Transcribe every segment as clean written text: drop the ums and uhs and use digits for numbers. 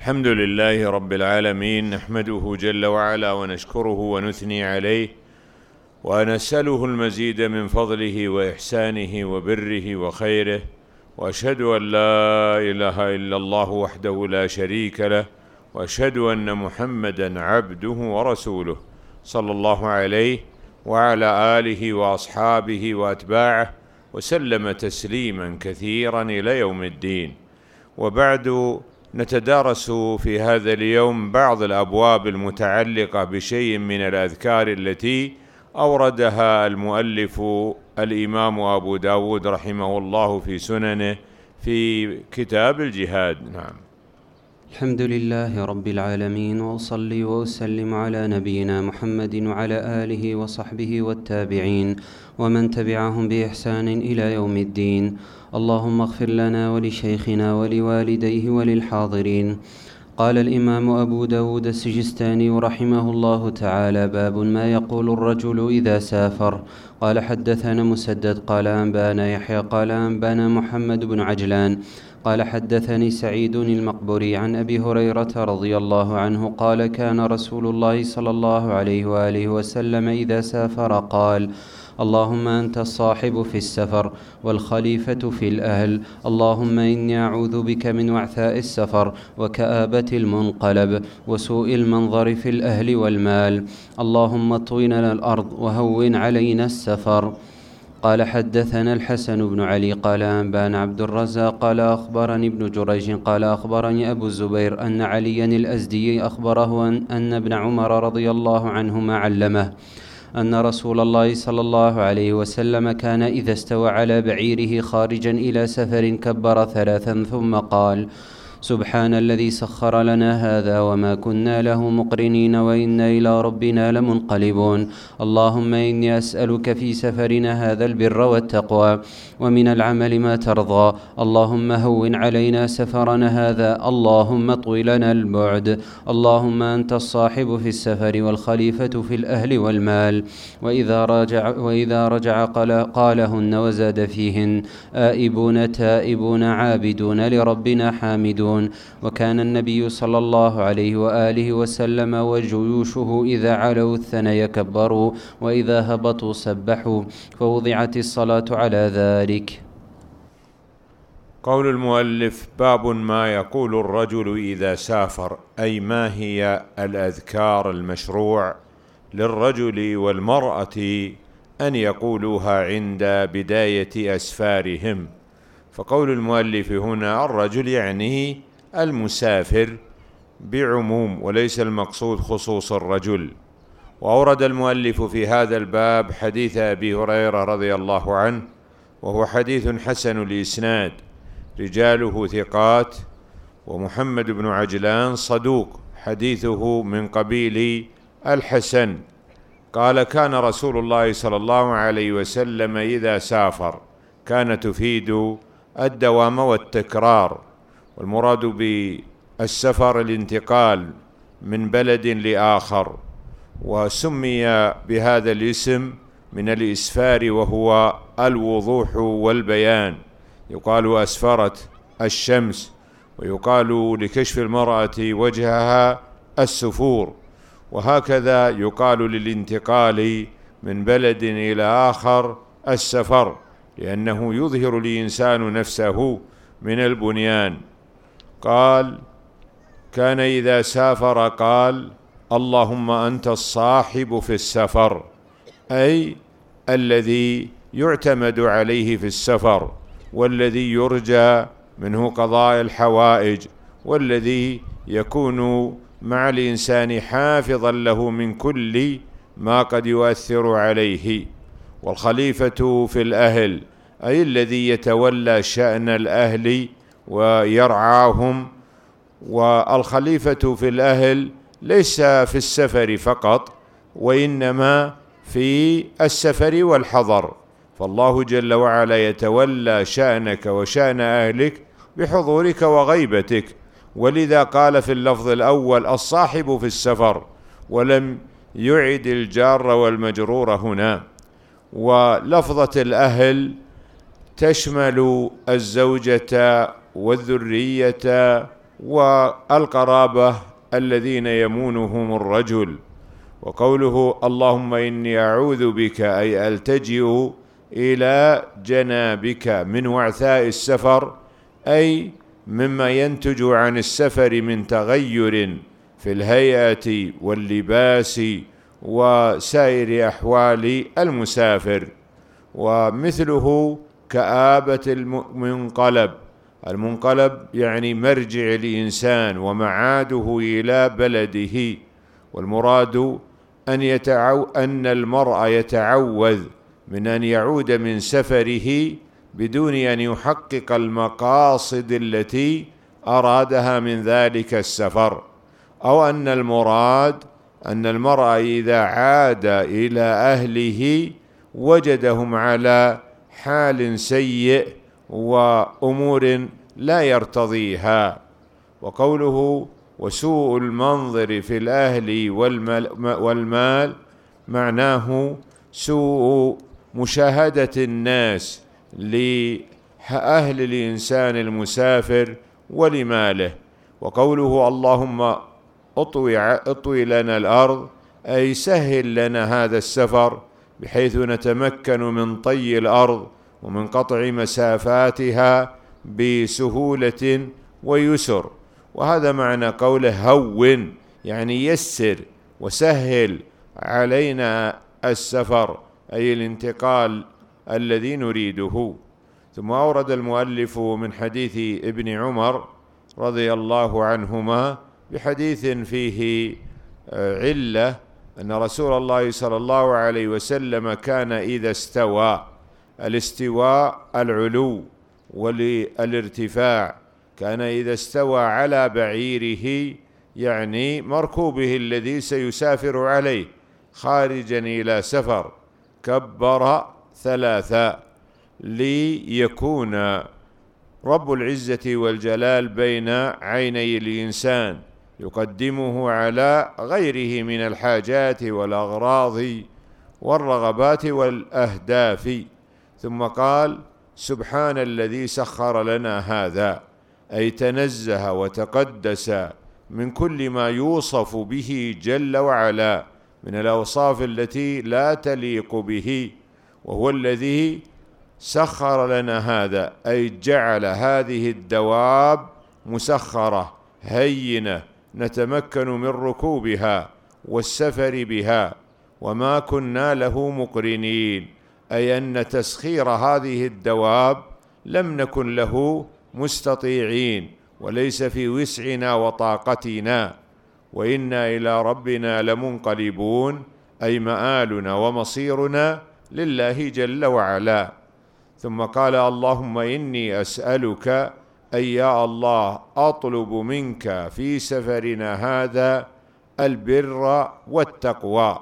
الحمد لله رب العالمين، نحمده جل وعلا ونشكره ونثني عليه ونسأله المزيد من فضله وإحسانه وبره وخيره، وأشهد أن لا إله إلا الله وحده لا شريك له، وأشهد أن محمدا عبده ورسوله صلى الله عليه وعلى آله وأصحابه وأتباعه وسلم تسليما كثيرا إلى يوم الدين. وبعد، نتدارس في هذا اليوم بعض الأبواب المتعلقة بشيء من الأذكار التي أوردها المؤلف الإمام أبو داود رحمه الله في سننه في كتاب الجهاد. نعم. الحمد لله رب العالمين، وأصلي وأسلم على نبينا محمد وعلى آله وصحبه والتابعين ومن تبعهم بإحسان إلى يوم الدين. اللهم اغفر لنا ولشيخنا ولوالديه وللحاضرين. قال الإمام أبو داود السجستاني رحمه الله تعالى: باب ما يقول الرجل إذا سافر. قال: حدثنا مسدد قال أنبانا يحيى قال أنبانا محمد بن عجلان قال: حدثني سعيد المقبري عن أبي هريرة رضي الله عنه قال: كان رسول الله صلى الله عليه وآله وسلم إذا سافر قال: اللهم أنت الصاحب في السفر والخليفة في الأهل، اللهم إني أعوذ بك من وعثاء السفر وكآبة المنقلب وسوء المنظر في الأهل والمال، اللهم اطونا الأرض وهون علينا السفر. قال: حدثنا الحسن بن علي قال أنبانا عبد الرزاق قال أخبرني ابن جريج قال أخبرني أبو الزبير أن عليا الأزدي أخبره أن ابن عمر رضي الله عنهما علمه أن رسول الله صلى الله عليه وسلم كان إذا استوى على بعيره خارجا إلى سفر كبر ثلاثا ثم قال: سبحان الذي سخر لنا هذا وما كنا له مقرنين وإنا إلى ربنا لمنقلبون، اللهم إني أسألك في سفرنا هذا البر والتقوى ومن العمل ما ترضى، اللهم هون علينا سفرنا هذا، اللهم طوي لنا البعد، اللهم أنت الصاحب في السفر والخليفة في الأهل والمال. وإذا رجع قالهن وزاد فيهن: آئبون تائبون عابدون لربنا حامدون. وكان النبي صلى الله عليه وآله وسلم وجيوشه إذا علوا الثنى كبروا وإذا هبطوا سبحوا، فوضعت الصلاة على ذلك. قول المؤلف: باب ما يقول الرجل إذا سافر، أي ما هي الأذكار المشروع للرجل والمرأة أن يقولوها عند بداية أسفارهم. فقول المؤلف هنا الرجل يعني المسافر بعموم، وليس المقصود خصوص الرجل. وأورد المؤلف في هذا الباب حديث أبي هريرة رضي الله عنه، وهو حديث حسن الإسناد، رجاله ثقات، ومحمد بن عجلان صدوق، حديثه من قبيل الحسن. قال: كان رسول الله صلى الله عليه وسلم إذا سافر، كان تفيد الدوام والتكرار، والمراد بالسفر الانتقال من بلد لآخر، وسمي بهذا الاسم من الإسفار وهو الوضوح والبيان. يقال أسفرت الشمس، ويقال لكشف المرأة وجهها السفور، وهكذا يقال للانتقال من بلد إلى آخر السفر، لأنه يظهر الإنسان نفسه من البنيان. قال: كان إذا سافر قال: اللهم أنت الصاحب في السفر، أي الذي يعتمد عليه في السفر، والذي يرجى منه قضاء الحوائج، والذي يكون مع الإنسان حافظا له من كل ما قد يؤثر عليه. والخليفة في الأهل، أي الذي يتولى شأن الأهل ويرعاهم. والخليفة في الأهل ليس في السفر فقط، وإنما في السفر والحضر، فالله جل وعلا يتولى شأنك وشأن أهلك بحضورك وغيبتك. ولذا قال في اللفظ الأول الصاحب في السفر، ولم يعد الجار والمجرور هنا. ولفظة الأهل تشمل الزوجة والذرية والقرابة الذين يمونهم الرجل. وقوله اللهم إني أعوذ بك أي ألتجئ إلى جنابك من وعثاء السفر، أي مما ينتج عن السفر من تغير في الهيئة واللباس وسائر أحوال المسافر. ومثله كآبة المنقلب يعني مرجع الإنسان ومعاده إلى بلده. والمراد أن المرء يتعوذ من أن يعود من سفره بدون أن يحقق المقاصد التي أرادها من ذلك السفر، أو أن المراد أن المرء إذا عاد إلى أهله وجدهم على حال سيء وأمور لا يرتضيها. وقوله وسوء المنظر في الأهل والمال معناه سوء مشاهدة الناس لأهل الإنسان المسافر ولماله. وقوله اللهم اطوي لنا الأرض أي سهل لنا هذا السفر بحيث نتمكن من طي الأرض ومن قطع مسافاتها بسهولة ويسر. وهذا معنى قوله هون يعني يسر وسهل علينا السفر، أي الانتقال الذي نريده. ثم أورد المؤلف من حديث ابن عمر رضي الله عنهما بحديث فيه علة أن رسول الله صلى الله عليه وسلم كان إذا استوى، الاستواء العلو والارتفاع، كان إذا استوى على بعيره يعني مركوبه الذي سيسافر عليه خارجا إلى سفر كبر ثلاثا ليكون رب العزة والجلال بين عيني الإنسان يقدمه على غيره من الحاجات والأغراض والرغبات والأهداف. ثم قال سبحان الذي سخر لنا هذا، أي تنزه وتقدس من كل ما يوصف به جل وعلا من الأوصاف التي لا تليق به، وهو الذي سخر لنا هذا، أي جعل هذه الدواب مسخرة هينة نتمكن من ركوبها والسفر بها، وما كنا له مقرنين، أي أن تسخير هذه الدواب لم نكن له مستطيعين وليس في وسعنا وطاقتنا، وإنا إلى ربنا لمنقلبون، أي مآلنا ومصيرنا لله جل وعلا. ثم قال اللهم إني أسألك، أي يا الله أطلب منك في سفرنا هذا البر والتقوى.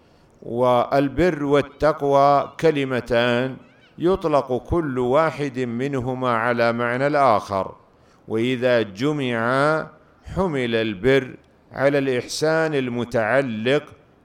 والبر والتقوى كلمتان يطلق كل واحد منهما على معنى الآخر، وإذا جمعا حمل البر على الإحسان المتعلق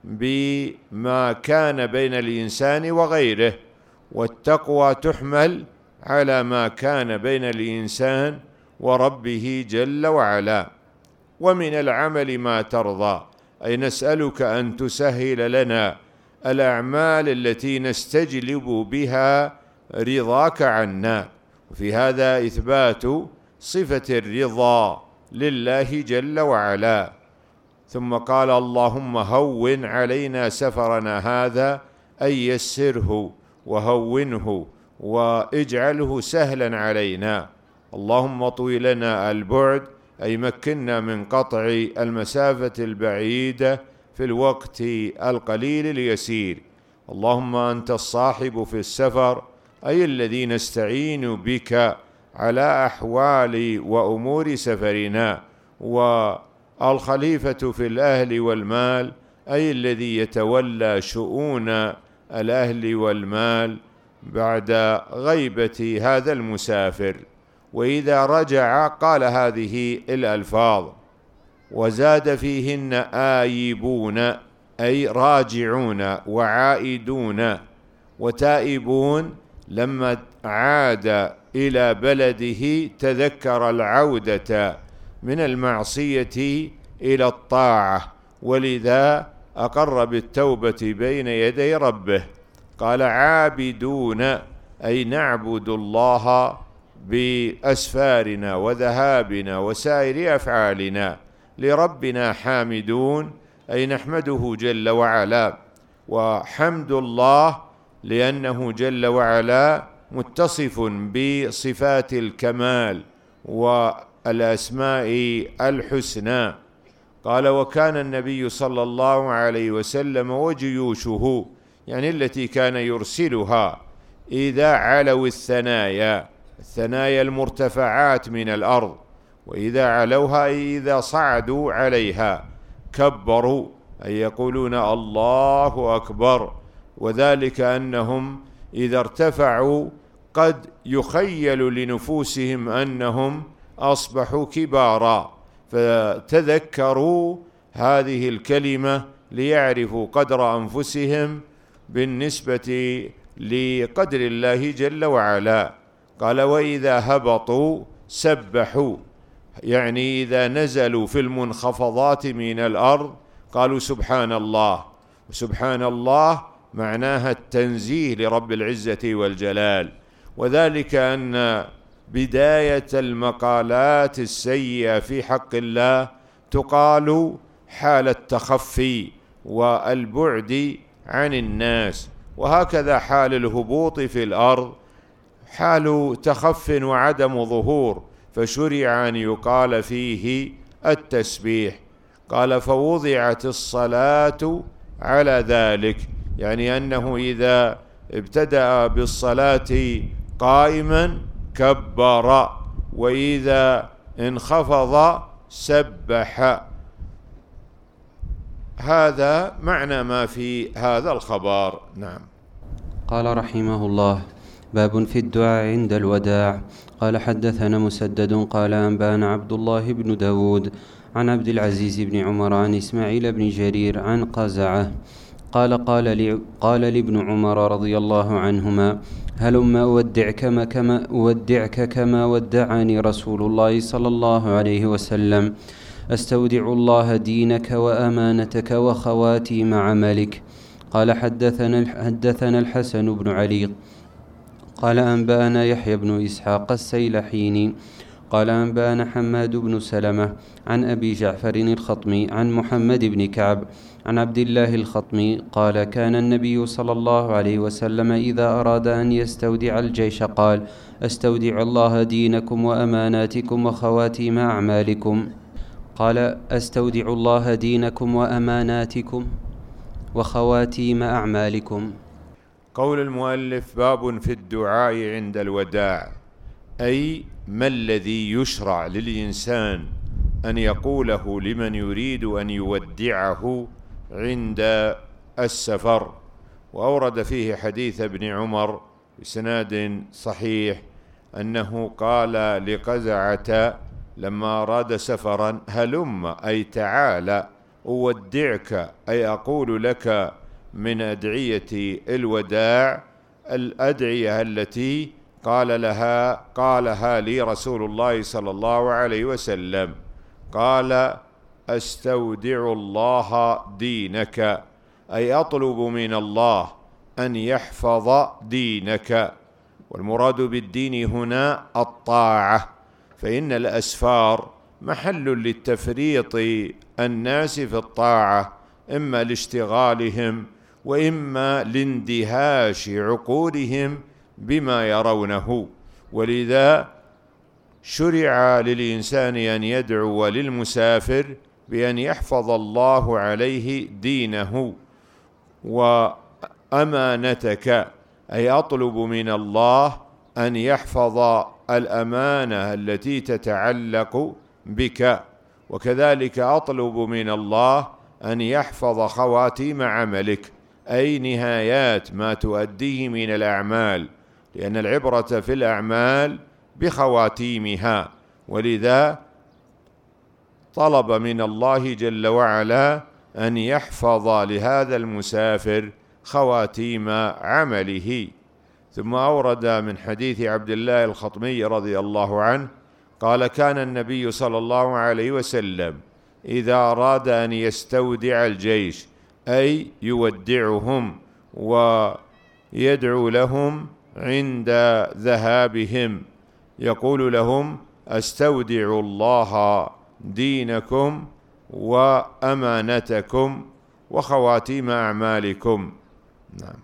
بما كان بين الإنسان وغيره، والتقوى تحمل على ما كان بين الإنسان وربه جل وعلا. ومن العمل ما ترضى، أي نسألك أن تسهل لنا الأعمال التي نستجلب بها رضاك عنا. وفي هذا إثبات صفة الرضا لله جل وعلا. ثم قال اللهم هون علينا سفرنا هذا، أي يسره وهونه واجعله سهلا علينا. اللهم اطوي لنا البعد، أي مكنا من قطع المسافة البعيدة في الوقت القليل اليسير. اللهم أنت الصاحب في السفر، أي الذي نستعين بك على أحوال وأمور سفرنا، والخليفة في الأهل والمال، أي الذي يتولى شؤون الأهل والمال بعد غيبة هذا المسافر. وإذا رجع قال هذه الألفاظ، وزاد فيهن آيبون، أي راجعون وعائدون، وتائبون لما عاد إلى بلده تذكر العودة من المعصية إلى الطاعة، ولذا أقر بالتوبة بين يدي ربه. قال عابدون أي نعبد الله بأسفارنا وذهابنا وسائر أفعالنا، لربنا حامدون أي نحمده جل وعلا. وحمد الله لأنه جل وعلا متصف بصفات الكمال والأسماء الحسنى. قال وكان النبي صلى الله عليه وسلم وجيوشه، يعني التي كان يرسلها، إذا علوا الثنايا المرتفعات من الأرض، وإذا علوها أي إذا صعدوا عليها، كبروا أي يقولون الله أكبر، وذلك أنهم إذا ارتفعوا قد يخيل لنفوسهم أنهم أصبحوا كبارا، فتذكروا هذه الكلمة ليعرفوا قدر أنفسهم بالنسبة لقدر الله جل وعلا. قال وإذا هبطوا سبحوا، يعني إذا نزلوا في المنخفضات من الأرض قالوا سبحان الله. وسبحان الله معناها التنزيه لرب العزة والجلال، وذلك أن بداية المقالات السيئة في حق الله تقال حال التخفي والبعد عن الناس، وهكذا حال الهبوط في الأرض حال تخف وعدم ظهور، فشرع أن يقال فيه التسبيح. قال فوضعت الصلاة على ذلك، يعني أنه إذا ابتدأ بالصلاة قائما كبر، وإذا انخفض سبح. هذا معنى ما في هذا الخبر. نعم. قال رحمه الله: باب في الدعاء عند الوداع. قال حدثنا مسدد قال أنبانا عبد الله بن داود عن عبد العزيز بن عمر عن إسماعيل بن جرير عن قزعة قال لابن عمر رضي الله عنهما: هلم أودعك كما ودعني رسول الله صلى الله عليه وسلم، أستودع الله دينك وأمانتك وخواتيم عملك. قال حدثنا الحسن بن علي قال أنبانا يحيى بن إسحاق السيلحيني قال أنبانا حماد بن سلمة عن أبي جعفر الخطمي عن محمد بن كعب عن عبد الله الخطمي قال: كان النبي صلى الله عليه وسلم إذا أراد أن يستودع الجيش قال: أستودع الله دينكم وأماناتكم وخواتيم أعمالكم. قال: أستودع الله دينكم وأماناتكم وخواتيم أعمالكم. قول المؤلف: باب في الدعاء عند الوداع، أي ما الذي يشرع للإنسان أن يقوله لمن يريد أن يودعه عند السفر. وأورد فيه حديث ابن عمر بسناد صحيح أنه قال لقزعة لما أراد سفرا: هلم أي تعال أودعك، أي أقول لك من أدعية الوداع الأدعية التي قالها لي رسول الله صلى الله عليه وسلم. قال: أستودع الله دينك، أي أطلب من الله أن يحفظ دينك. والمراد بالدين هنا الطاعة، فإن الأسفار محل للتفريط الناس في الطاعة، إما لاشتغالهم وإما لاندهاش عقولهم بما يرونه. ولذا شرع للإنسان أن يدعو للمسافر بأن يحفظ الله عليه دينه وأمانتك، أي أطلب من الله أن يحفظ الأمانة التي تتعلق بك، وكذلك أطلب من الله أن يحفظ خواتيم عملك، أي نهايات ما تؤديه من الأعمال، لأن العبرة في الأعمال بخواتيمها. ولذا طلب من الله جل وعلا أن يحفظ لهذا المسافر خواتيم عمله. ثم أورد من حديث عبد الله الخطمي رضي الله عنه قال: كان النبي صلى الله عليه وسلم إذا أراد أن يستودع الجيش، أي يودعهم ويدعو لهم عند ذهابهم، يقول لهم: أستودع الله دينكم وأمانتكم وخواتيم أعمالكم. نعم.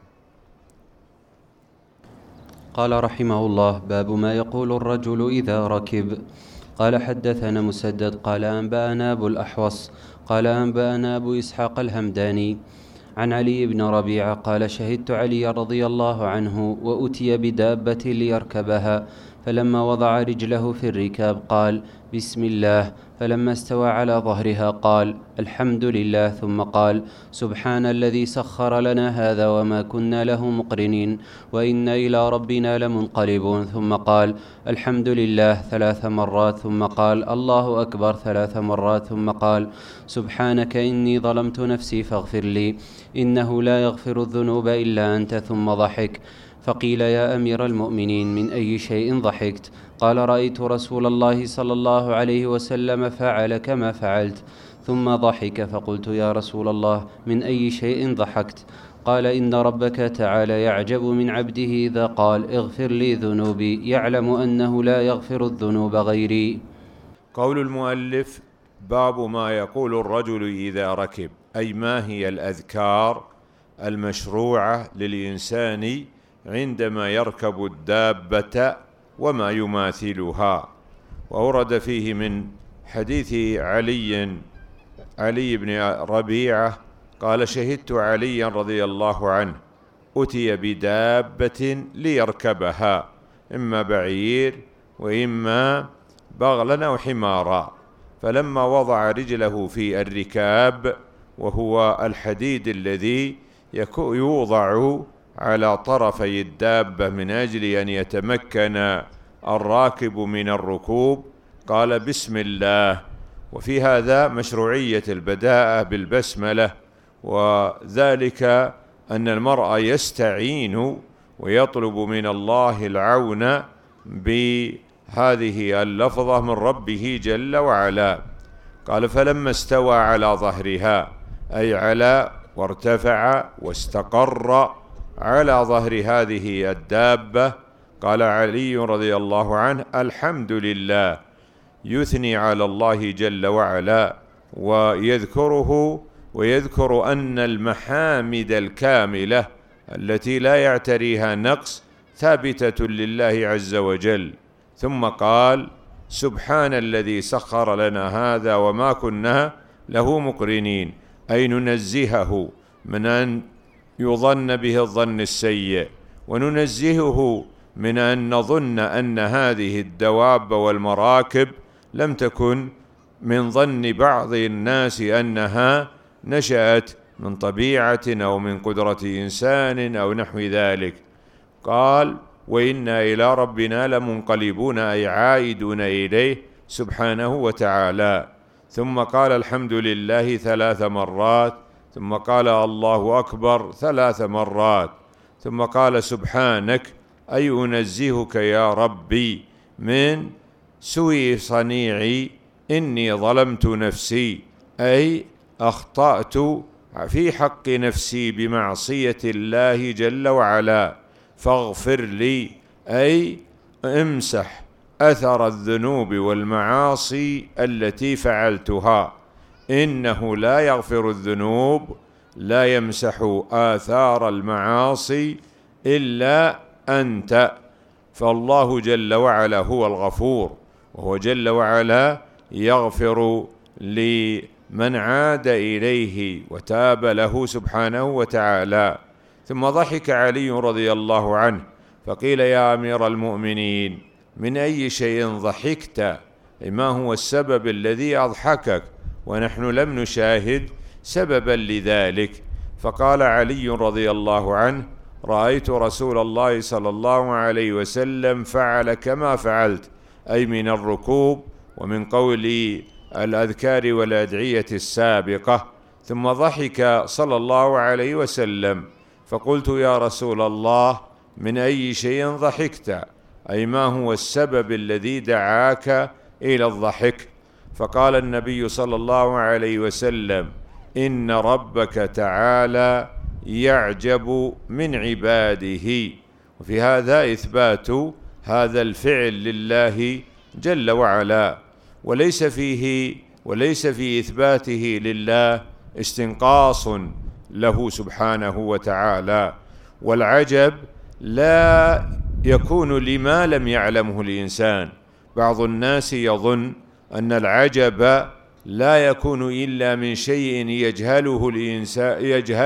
قال رحمه الله: باب ما يقول الرجل إذا ركب. قال: حدثنا مسدد قال: أنبأنا أبو الأحوص قال: أنبأنا أبو إسحاق الهمداني عن علي بن ربيعة قال: شهدت علي رضي الله عنه وأتي بدابة ليركبها، فلما وضع رجله في الركاب قال: بسم الله، فلما استوى على ظهرها قال: الحمد لله، ثم قال: سبحان الذي سخر لنا هذا وما كنا له مقرنين وإنا إلى ربنا لمنقلبون، ثم قال: الحمد لله 3 مرات، ثم قال: الله أكبر 3 مرات، ثم قال: سبحانك إني ظلمت نفسي فاغفر لي إنه لا يغفر الذنوب إلا أنت، ثم ضحك. فقيل: يا أمير المؤمنين، من أي شيء ضحكت؟ قال: رأيت رسول الله صلى الله عليه وسلم فعل كما فعلت. ثم ضحك، فقلت: يا رسول الله، من أي شيء ضحكت؟ قال: إن ربك تعالى يعجب من عبده إذا قال: اغفر لي ذنوبي، يعلم أنه لا يغفر الذنوب غيري. قول المؤلف: باب ما يقول الرجل إذا ركب، أي ما هي الأذكار المشروعة للإنسان عندما يركب الدابة وما يماثلها. وورد فيه من حديث علي بن ربيعة قال: شهدت عليا رضي الله عنه أتي بدابة ليركبها، إما بعير وإما بغلا أو حمارا، فلما وضع رجله في الركاب، وهو الحديد الذي يوضع على طرفي الدابة من أجل أن يتمكن الراكب من الركوب، قال: بسم الله. وفي هذا مشروعية البداءة بالبسملة، وذلك أن المرء يستعين ويطلب من الله العون بهذه اللفظة من ربه جل وعلا. قال: فلما استوى على ظهرها، أي على وارتفع واستقر على ظهر هذه الدابة، قال علي رضي الله عنه: الحمد لله، يثني على الله جل وعلا ويذكره، ويذكر أن المحامد الكاملة التي لا يعتريها نقص ثابتة لله عز وجل. ثم قال: سبحان الذي سخر لنا هذا وما كنا له مقرنين، أي ننزهه من أن يظن به الظن السيء، وننزهه من أن نظن أن هذه الدواب والمراكب لم تكن من ظن بعض الناس أنها نشأت من طبيعة أو من قدرة إنسان أو نحو ذلك. قال: وإنا إلى ربنا لمنقلبون، أي عائدون إليه سبحانه وتعالى. ثم قال: الحمد لله 3 مرات، ثم قال: الله أكبر 3 مرات، ثم قال: سبحانك، أي أنزهك يا ربي من سوء صنيعي، إني ظلمت نفسي، أي أخطأت في حق نفسي بمعصية الله جل وعلا، فاغفر لي، أي امسح أثر الذنوب والمعاصي التي فعلتها، إنه لا يغفر الذنوب، لا يمسح آثار المعاصي إلا أنت. فالله جل وعلا هو الغفور، وهو جل وعلا يغفر لمن عاد إليه وتاب له سبحانه وتعالى. ثم ضحك علي رضي الله عنه، فقيل: يا أمير المؤمنين، من أي شيء ضحكت؟ ما هو السبب الذي أضحكك؟ ونحن لم نشاهد سببا لذلك. فقال علي رضي الله عنه: رأيت رسول الله صلى الله عليه وسلم فعل كما فعلت، أي من الركوب ومن قول الأذكار والأدعية السابقة. ثم ضحك صلى الله عليه وسلم، فقلت: يا رسول الله، من أي شيء ضحكت؟ أي ما هو السبب الذي دعاك إلى الضحك. فقال النبي صلى الله عليه وسلم: إن ربك تعالى يعجب من عباده. وفي هذا إثبات هذا الفعل لله جل وعلا، وليس في إثباته لله استنقاص له سبحانه وتعالى. والعجب لا يكون لما لم يعلمه الإنسان. بعض الناس يظن أن العجب لا يكون إلا من شيء يجهله الإنسان،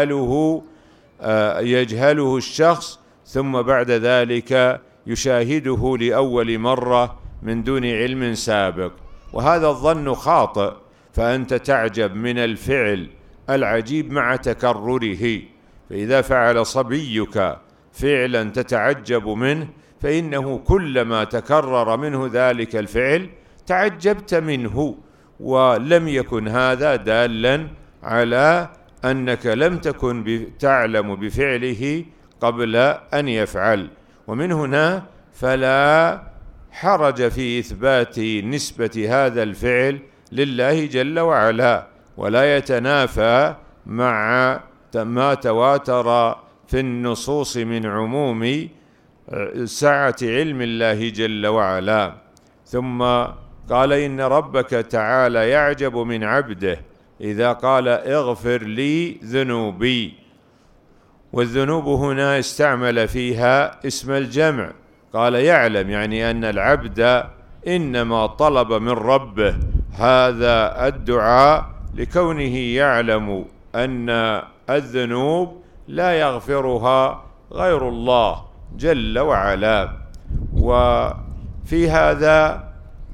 يجهله الشخص، ثم بعد ذلك يشاهده لأول مرة من دون علم سابق، وهذا الظن خاطئ. فأنت تعجب من الفعل العجيب مع تكرره، فإذا فعل صبيك فعلا تتعجب منه، فإنه كلما تكرر منه ذلك الفعل تعجبت منه، ولم يكن هذا دالا على أنك لم تكن تعلم بفعله قبل أن يفعل. ومن هنا فلا حرج في إثبات نسبة هذا الفعل لله جل وعلا، ولا يتنافى مع ما تواتر في النصوص من عموم سعة علم الله جل وعلا. ثم قال: إن ربك تعالى يعجب من عبده إذا قال: اغفر لي ذنوبي. والذنوب هنا استعمل فيها اسم الجمع، قال يعلم، يعني أن العبد إنما طلب من ربه هذا الدعاء لكونه يعلم أن الذنوب لا يغفرها غير الله جل وعلا. وفي هذا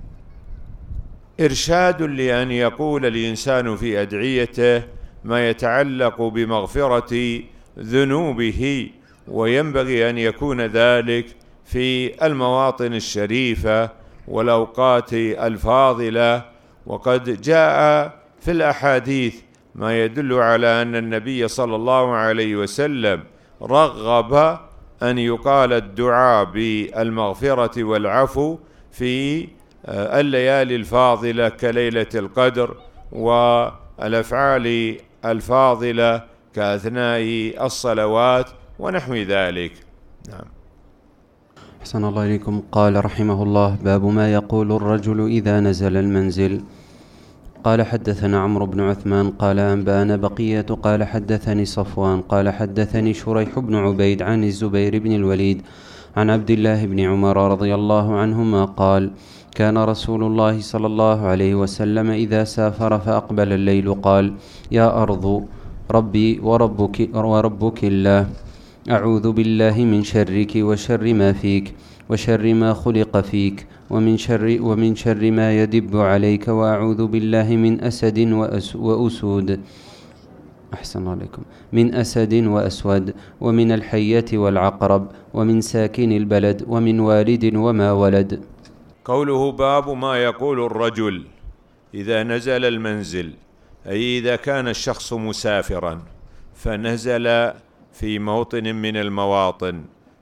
إرشاد لأن يقول الإنسان في أدعيته ما يتعلق بمغفرة ذنوبه، وينبغي أن يكون ذلك في المواطن الشريفة والأوقات الفاضلة. وقد جاء في الأحاديث ما يدل على أن النبي صلى الله عليه وسلم رغب أن يقال الدعاء بالمغفرة والعفو في الليالي الفاضلة كليلة القدر، والأفعال الفاضلة كأثناء الصلوات ونحو ذلك. نعم. أحسن الله إليكم. قال رحمه الله: باب ما يقول الرجل إذا نزل المنزل. قال: حدثنا عمرو بن عثمان قال أنبأنا بقية قال حدثني صفوان قال حدثني شريح بن عبيد عن الزبير بن الوليد عن عبد الله بن عمر رضي الله عنهما قال: كان رسول الله صلى الله عليه وسلم إذا سافر فأقبل الليل قال: يا أرض ربي وربك الله، أعوذ بالله من شرك وشر ما فيك وشر ما خلق فيك ومن شر ما يدب عليك، وأعوذ بالله من أسد وأسود. أحسن عليكم. من أسد وأسود، ومن الحية والعقرب، ومن ساكن البلد، ومن والد وما ولد. قوله: باب ما يقول الرجل إذا نزل المنزل، أي إذا كان الشخص مسافرا فنزل في موطن من المواطن،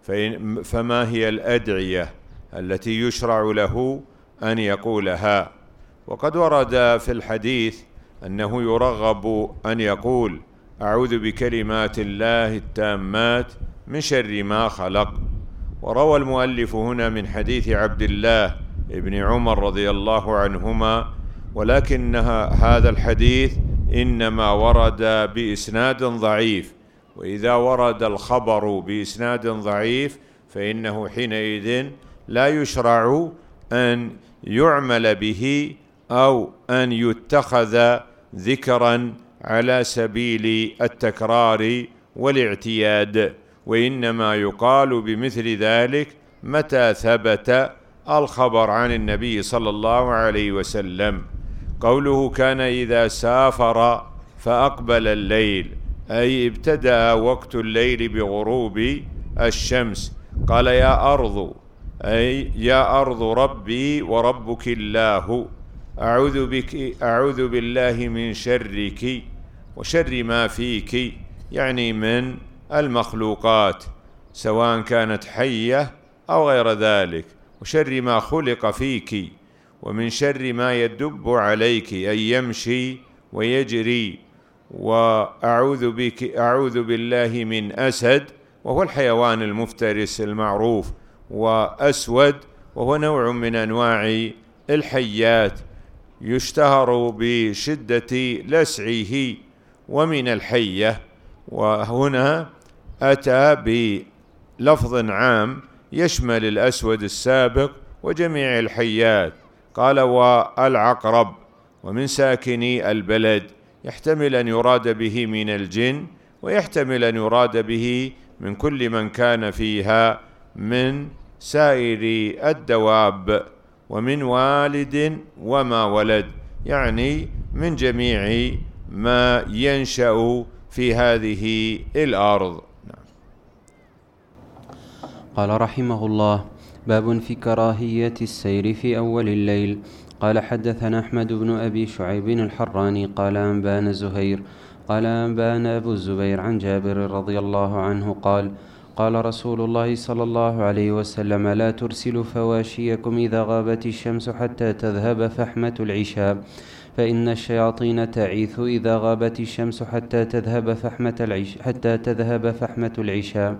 فما هي الأدعية التي يشرع له أن يقولها؟ وقد ورد في الحديث أنه يرغب أن يقول: أعوذ بكلمات الله التامات من شر ما خلق. وروى المؤلف هنا من حديث عبد الله ابن عمر رضي الله عنهما، ولكن هذا الحديث إنما ورد بإسناد ضعيف، وإذا ورد الخبر بإسناد ضعيف فإنه حينئذ لا يشرع أن يعمل به أو أن يتخذ ذكرا على سبيل التكرار والاعتياد، وإنما يقال بمثل ذلك متى ثبت الخبر عن النبي صلى الله عليه وسلم. قوله: كان إذا سافر فأقبل الليل، أي ابتدأ وقت الليل بغروب الشمس. قال: يا أرض، أي يا أرض ربي وربك الله، أعوذ بالله من شرك وشر ما فيك، يعني من المخلوقات سواء كانت حية أو غير ذلك، وشر ما خلق فيك، ومن شر ما يدب عليك أي يمشي ويجري، أعوذ بالله من أسد وهو الحيوان المفترس المعروف، وأسود وهو نوع من أنواع الحيات يشتهر بشدة لسعه، ومن الحية. وهنا أتى بلفظ عام يشمل الأسود السابق وجميع الحيات، قال والعقرب، ومن ساكني البلد، يحتمل أن يراد به من الجن، ويحتمل أن يراد به من كل من كان فيها من سائر الدواب، ومن والد وما ولد، يعني من جميع ما ينشأ في هذه الأرض. قال رحمه الله: باب في كراهية السير في أول الليل. قال حدثنا أحمد بن أبي شعيب الحراني قال أنبانا زهير قال أنبانا أبو الزبير عن جابر رضي الله عنه قال: قال رسول الله صلى الله عليه وسلم: لا ترسلوا فواشيكم إذا غابت الشمس حتى تذهب فحمة العشاء، فإن الشياطين تعيث إذا غابت الشمس حتى تذهب فحمة العشاء.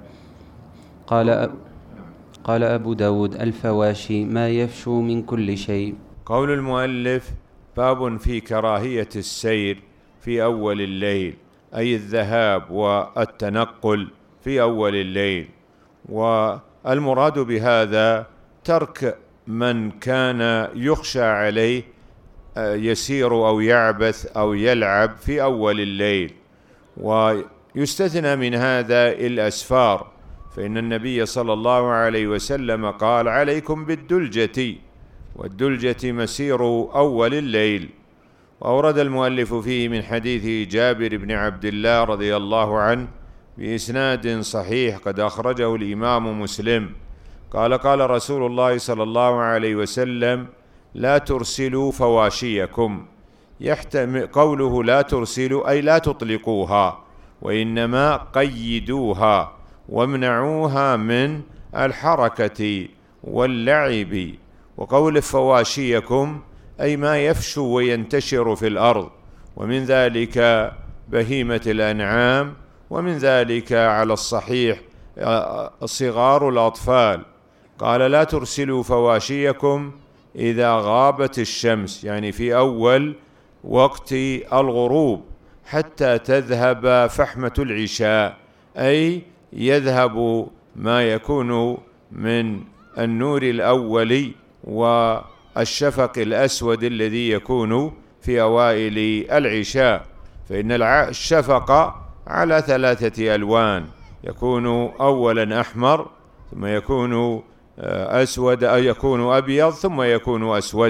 قال أبو داود: الفواشي ما يفشو من كل شيء. قول المؤلف: باب في كراهية السير في أول الليل، أي الذهاب والتنقل في أول الليل. والمراد بهذا ترك من كان يخشى عليه يسير أو يعبث أو يلعب في أول الليل. ويستثنى من هذا الأسفار، فإن النبي صلى الله عليه وسلم قال: عليكم بالدلجة، والدلجة مسير أول الليل. وأورد المؤلف فيه من حديث جابر بن عبد الله رضي الله عنه بإسناد صحيح قد أخرجه الإمام مسلم قال: قال رسول الله صلى الله عليه وسلم: لا ترسلوا فواشيكم. قوله لا ترسلوا أي لا تطلقوها، وإنما قيدوها وامنعوها من الحركة واللعب. وقول فواشيكم أي ما يفشو وينتشر في الأرض، ومن ذلك بهيمة الأنعام، ومن ذلك على الصحيح صغار الأطفال. قال: لا ترسلوا فواشيكم إذا غابت الشمس، يعني في أول وقت الغروب، حتى تذهب فحمة العشاء، أي يذهب ما يكون من النور الأول والشفق الأسود الذي يكون في أوائل العشاء. فإن الشفق على 3 ألوان، يكون أولا أحمر، ثم يكون أسود، أو يكون أبيض، ثم يكون أسود.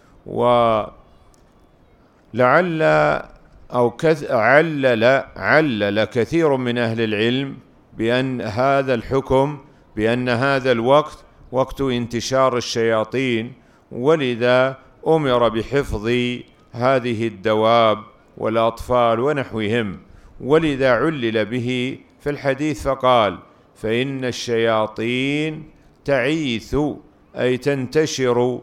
ولعل أو علل كثير من أهل العلم بأن هذا الحكم، بأن هذا الوقت وقت انتشار الشياطين، ولذا أمر بحفظ هذه الدواب والأطفال ونحوهم، ولذا علل به في الحديث فقال: فإن الشياطين تعيث، أي تنتشر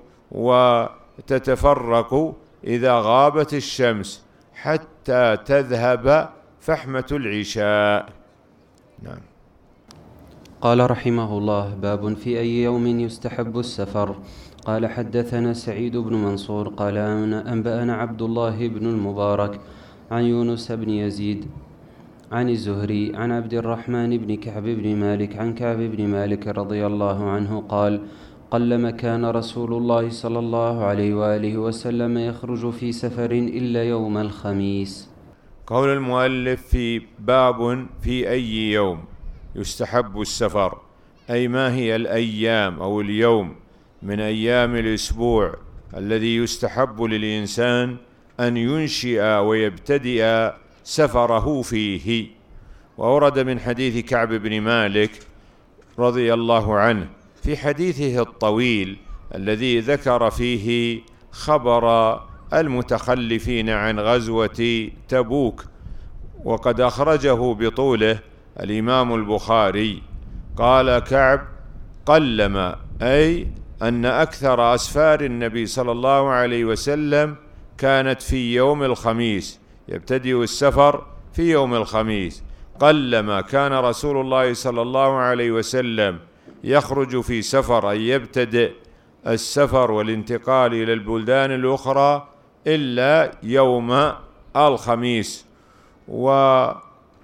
وتتفرق إذا غابت الشمس حتى تذهب فحمة العشاء. نعم. قال رحمه الله: باب في أي يوم يستحب السفر. قال حدثنا سعيد بن منصور قال أنبأنا عبد الله بن المبارك عن يونس بن يزيد عن الزهري عن عبد الرحمن بن كعب بن مالك عن كعب بن مالك رضي الله عنه قال: قلما كان رسول الله صلى الله عليه وآله وسلم يخرج في سفر إلا يوم الخميس. قول المؤلف: في باب في أي يوم يستحب السفر، أي ما هي الأيام أو اليوم من أيام الأسبوع الذي يستحب للإنسان أن ينشئ ويبتدئ سفره فيه. وأورد من حديث كعب بن مالك رضي الله عنه في حديثه الطويل الذي ذكر فيه خبر المتخلفين عن غزوة تبوك، وقد أخرجه بطوله الإمام البخاري. قال كعب: قلما، أي أن أكثر أسفار النبي صلى الله عليه وسلم كانت في يوم الخميس، يبتدئ السفر في يوم الخميس. قلما كان رسول الله صلى الله عليه وسلم يخرج في سفر، أن يبتدئ السفر والانتقال إلى البلدان الأخرى إلا يوم الخميس. ولم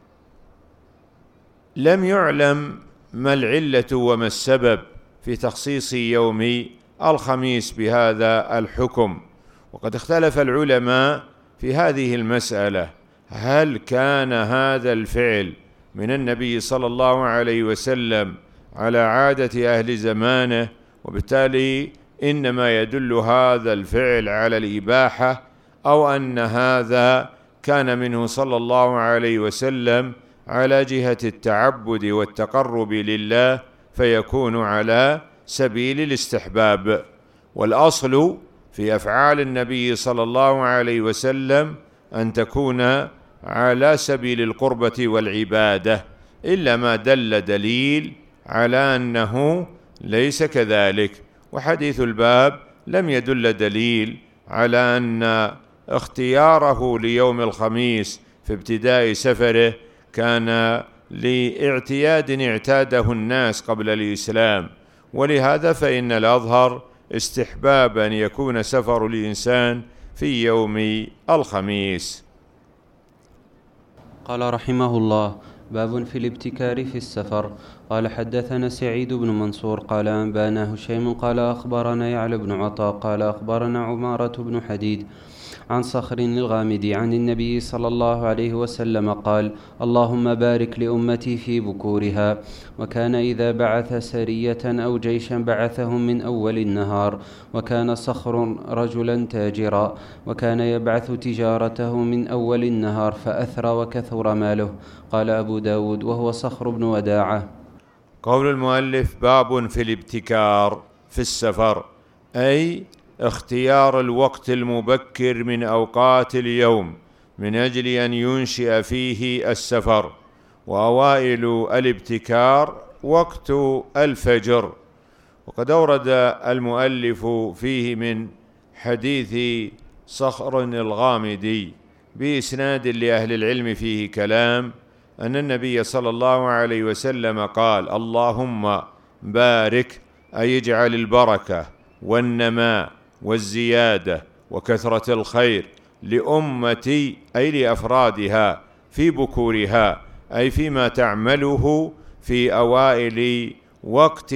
يعلم ما العلة وما السبب في تخصيص يوم الخميس بهذا الحكم، وقد اختلف العلماء في هذه المسألة: هل كان هذا الفعل من النبي صلى الله عليه وسلم على عادة أهل زمانه، وبالتالي إنما يدل هذا الفعل على الإباحة، أو أن هذا كان منه صلى الله عليه وسلم على جهة التعبد والتقرب لله فيكون على سبيل الاستحباب. والأصل في أفعال النبي صلى الله عليه وسلم أن تكون على سبيل القربة والعبادة، إلا ما دل دليل على أنه ليس كذلك. وحديث الباب لم يدل دليل على أن اختياره ليوم الخميس في ابتداء سفره كان لاعتياد اعتاده الناس قبل الإسلام، ولهذا فإن الأظهر استحباب أن يكون سفر الإنسان في يوم الخميس. قال رحمه الله: باب في الابتكار في السفر. قال حدثنا سعيد بن منصور قال أنبانا هشيم قال أخبرنا يعلى بن عطاء قال أخبرنا عمارة بن حديد عن صخر الغامدي عن النبي صلى الله عليه وسلم قال: اللهم بارك لأمتي في بكورها. وكان إذا بعث سرية أو جيشا بعثهم من أول النهار. وكان صخر رجلا تاجرا، وكان يبعث تجارته من أول النهار فأثرى وكثر ماله. قال أبو داود: وهو صخر بن وداعة. قول المؤلف: باب في الابتكار في السفر، أي اختيار الوقت المبكر من أوقات اليوم من أجل أن ينشئ فيه السفر. وأوائل الابتكار وقت الفجر. وقد أورد المؤلف فيه من حديث صخر الغامدي بإسناد لأهل العلم فيه كلام أن النبي صلى الله عليه وسلم قال: اللهم بارك، أي اجعل البركة والنماء والزيادة وكثرة الخير لأمتي، أي لأفرادها، في بكورها، أي فيما تعمله في أوائل وقت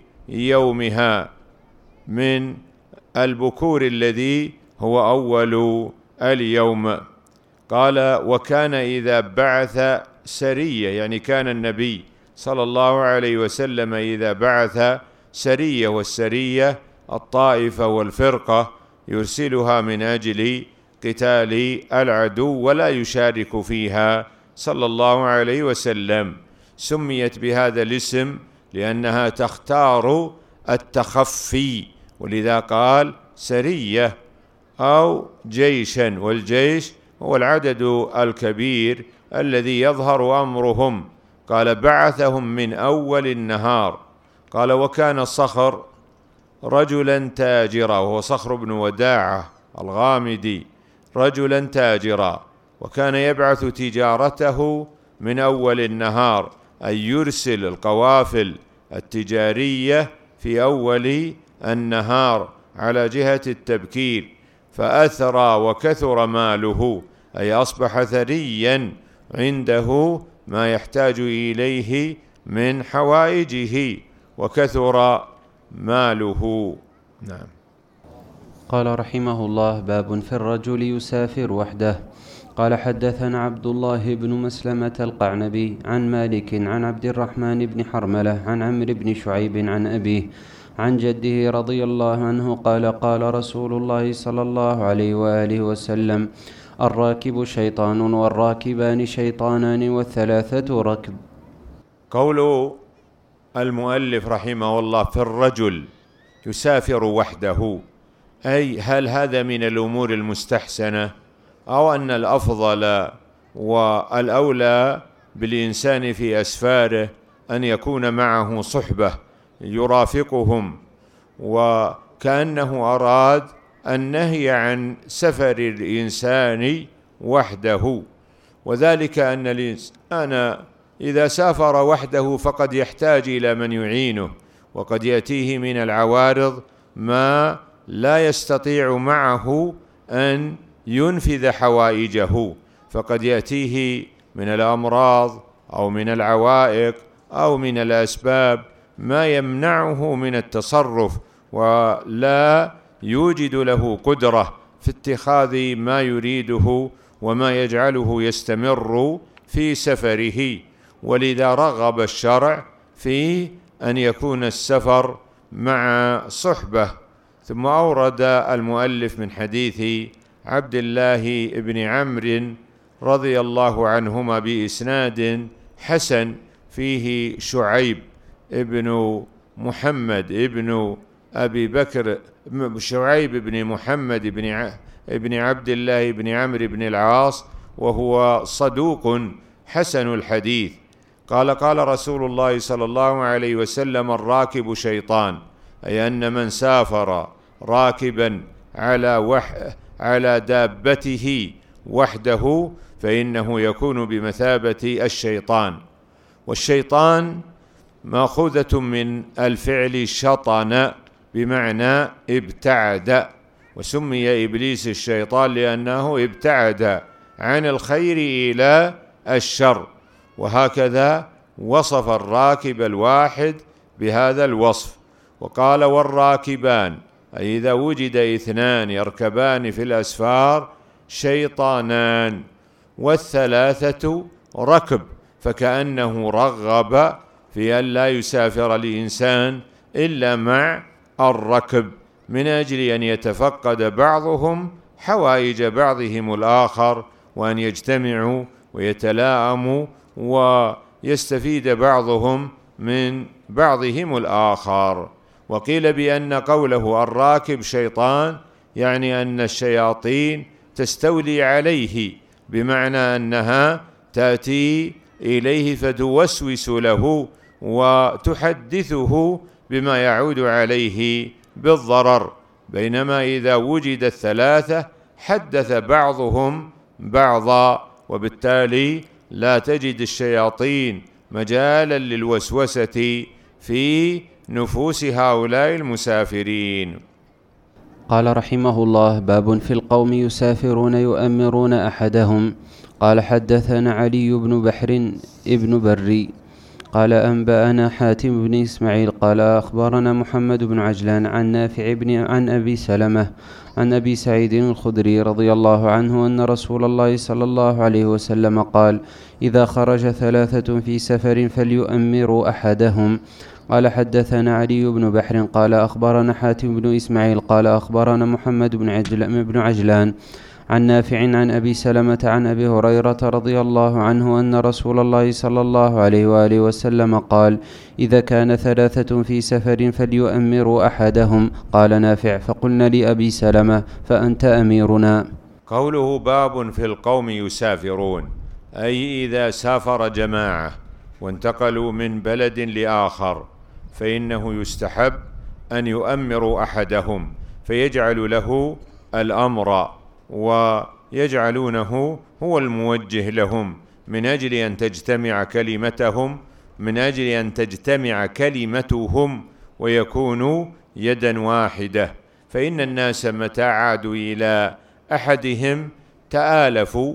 يومها من البكور الذي هو أول اليوم. قال: وكان إذا بعث سرية، يعني كان النبي صلى الله عليه وسلم إذا بعث سرية، والسرية الطائفة والفرقة يرسلها من أجل قتال العدو ولا يشارك فيها صلى الله عليه وسلم، سميت بهذا الاسم لأنها تختار التخفي، ولذا قال سرية أو جيشا، والجيش هو العدد الكبير الذي يظهر أمرهم. قال: بعثهم من أول النهار. قال: وكان الصخر رجلا تاجرا، وهو صخر بن وداعة الغامدي، رجلا تاجرا، وكان يبعث تجارته من أول النهار، أي يرسل القوافل التجارية في أول النهار على جهة التبكير، فأثرى وكثر ماله، أي أصبح ثريا عنده ما يحتاج إليه من حوائجه وكثر ماله. نعم. قال رحمه الله: باب في الرجل يسافر وحده. قال حدثنا عبد الله بن مسلمة القعنبي عن مالك عن عبد الرحمن بن حرملة عن عمرو بن شعيب عن أبيه عن جده رضي الله عنه قال: قال رسول الله صلى الله عليه وآله وسلم: الراكب شيطان والراكبان شيطانان والثلاثة ركب. قول المؤلف رحمه الله: في الرجل يسافر وحده، أي هل هذا من الأمور المستحسنة، أو أن الأفضل والأولى بالإنسان في أسفاره أن يكون معه صحبة يرافقهم وكأنه أراد النهي عن سفر الإنسان وحده، وذلك أن الإنسان إذا سافر وحده فقد يحتاج إلى من يعينه، وقد يأتيه من العوارض ما لا يستطيع معه أن ينفذ حوائجه، فقد يأتيه من الأمراض أو من العوائق أو من الأسباب ما يمنعه من التصرف، ولا يوجد له قدرة في اتخاذ ما يريده وما يجعله يستمر في سفره. ولذا رغب الشرع في أن يكون السفر مع صحبة. ثم أورد المؤلف من حديث عبد الله بن عمرو رضي الله عنهما بإسناد حسن فيه شعيب ابن محمد ابن أبي بكر، شعيب بن محمد بن عبد الله بن عمرو بن العاص، وهو صدوق حسن الحديث. قال رسول الله صلى الله عليه وسلم: الراكب شيطان، أي أن من سافر راكبا على دابته وحده فإنه يكون بمثابة الشيطان. والشيطان مأخوذة من الفعل شطن بمعنى ابتعد، وسمي إبليس الشيطان لأنه ابتعد عن الخير إلى الشر. وهكذا وصف الراكب الواحد بهذا الوصف، وقال: والراكبان، أي إذا وجد اثنان يركبان في الأسفار شيطانان، والثلاثة ركب، فكأنه رغب في أن لا يسافر الإنسان إلا مع الركب، من أجل أن يتفقد بعضهم حوائج بعضهم الآخر، وأن يجتمعوا ويتلاءموا ويستفيد بعضهم من بعضهم الآخر. وقيل بأن قوله الراكب شيطان يعني أن الشياطين تستولي عليه، بمعنى أنها تأتي إليه فتوسوس له وتحدثه بما يعود عليه بالضرر، بينما إذا وجد الثلاثة حدث بعضهم بعضا، وبالتالي لا تجد الشياطين مجالا للوسوسة في نفوس هؤلاء المسافرين. قال رحمه الله: باب في القوم يسافرون يؤمرون أحدهم. قال: حدثنا علي بن بحر ابن بري قال: أنبأنا حاتم بن إسماعيل قال: أخبرنا محمد بن عجلان عن نافع عن أبي سلمة عن أبي سعيد الخدري رضي الله عنه أن رسول الله صلى الله عليه وسلم قال: إذا خرج ثلاثة في سفر فليؤمروا أحدهم. قال: حدثنا علي بن بحر قال: أخبرنا حاتم بن إسماعيل قال: أخبرنا محمد بن عجلان عن نافع عن أبي سلمة عن أبي هريرة رضي الله عنه أن رسول الله صلى الله عليه وآله وسلم قال: إذا كان ثلاثة في سفر فليؤمروا أحدهم. قال نافع: فقلنا لأبي سلمة: فأنت أميرنا. قوله باب في القوم يسافرون، أي إذا سافر جماعة وانتقلوا من بلد لآخر فإنه يستحب أن يؤمروا أحدهم، فيجعل له الأمر ويجعلونه هو الموجه لهم، من أجل أن تجتمع كلمتهم ويكونوا يدا واحدة. فإن الناس متى عادوا إلى أحدهم تآلفوا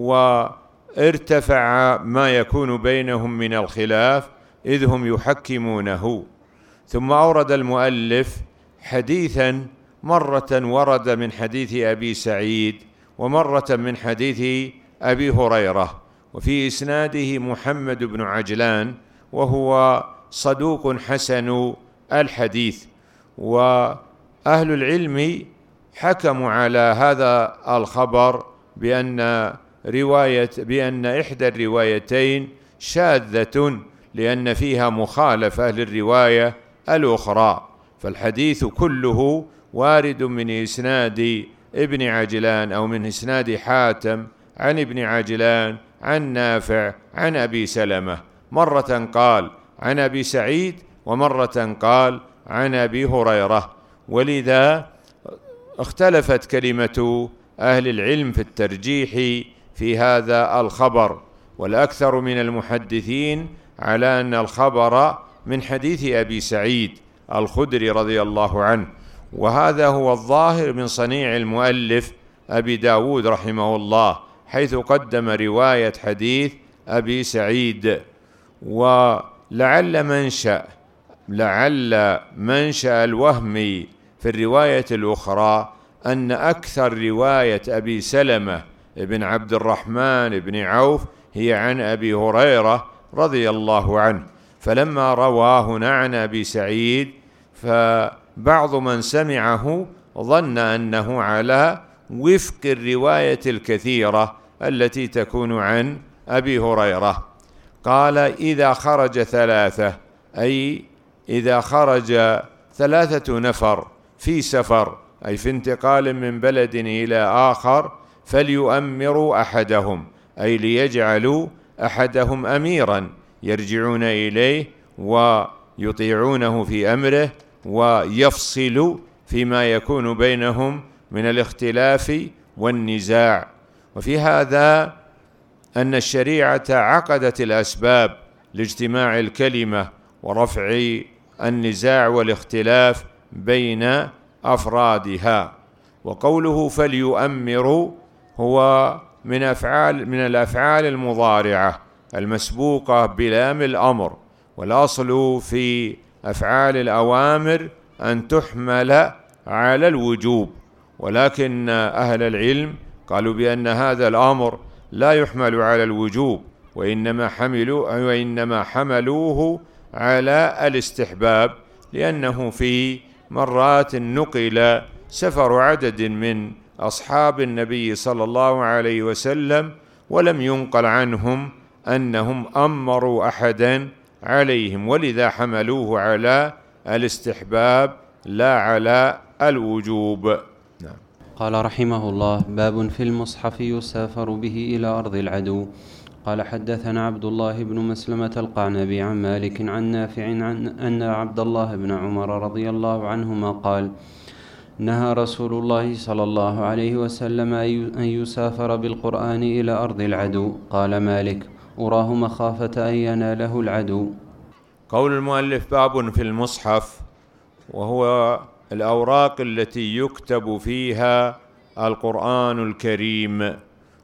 وارتفع ما يكون بينهم من الخلاف إذ هم يحكمونه. ثم أورد المؤلف حديثا، مرة ورد من حديث أبي سعيد ومرة من حديث أبي هريرة، وفي إسناده محمد بن عجلان وهو صدوق حسن الحديث. وأهل العلم حكموا على هذا الخبر بأن إحدى الروايتين شاذة لأن فيها مخالفة للرواية الأخرى، فالحديث كله وارد من إسناد ابن عجلان أو من إسناد حاتم عن ابن عجلان عن نافع عن أبي سلمة، مرة قال عن أبي سعيد ومرة قال عن أبي هريرة. ولذا اختلفت كلمة أهل العلم في الترجيح في هذا الخبر، والأكثر من المحدثين على أن الخبر من حديث أبي سعيد الخدري رضي الله عنه، وهذا هو الظاهر من صنيع المؤلف أبي داود رحمه الله، حيث قدم رواية حديث أبي سعيد. ولعل منشأ الوهم في الرواية الأخرى أن أكثر رواية أبي سلمة بن عبد الرحمن بن عوف هي عن أبي هريرة رضي الله عنه، فلما روى هنا عن أبي سعيد فبعض من سمعه ظن أنه على وفق الرواية الكثيرة التي تكون عن أبي هريرة. قال: إذا خرج ثلاثة، أي إذا خرج 3 نفر في سفر، أي في انتقال من بلد إلى آخر، فليؤمروا أحدهم، أي ليجعلوا أحدهم أميرا يرجعون إليه ويطيعونه في أمره، ويفصلوا فيما يكون بينهم من الاختلاف والنزاع. وفي هذا أن الشريعة عقدت الأسباب لاجتماع الكلمة ورفع النزاع والاختلاف بين أفرادها. وقوله فليؤمروا هو من الأفعال المضارعة المسبوقة بلام الأمر، والأصل في أفعال الأوامر أن تحمل على الوجوب، ولكن أهل العلم قالوا بأن هذا الأمر لا يحمل على الوجوب، وإنما حملوه على الاستحباب، لأنه في مرات نقل سفر عدد من أصحاب النبي صلى الله عليه وسلم ولم ينقل عنهم أنهم أمروا أحدا عليهم، ولذا حملوه على الاستحباب لا على الوجوب. نعم. قال رحمه الله: باب في المصحف يسافر به إلى أرض العدو. قال: حدثنا عبد الله بن مسلمة القعنبي عن مالك عن نافع عن أن عبد الله بن عمر رضي الله عنهما قال: نهى رسول الله صلى الله عليه وسلم أن يسافر بالقرآن إلى أرض العدو. قال مالك: أراه مخافة أن يناله العدو. قول المؤلف: باب في المصحف، وهو الأوراق التي يكتب فيها القرآن الكريم.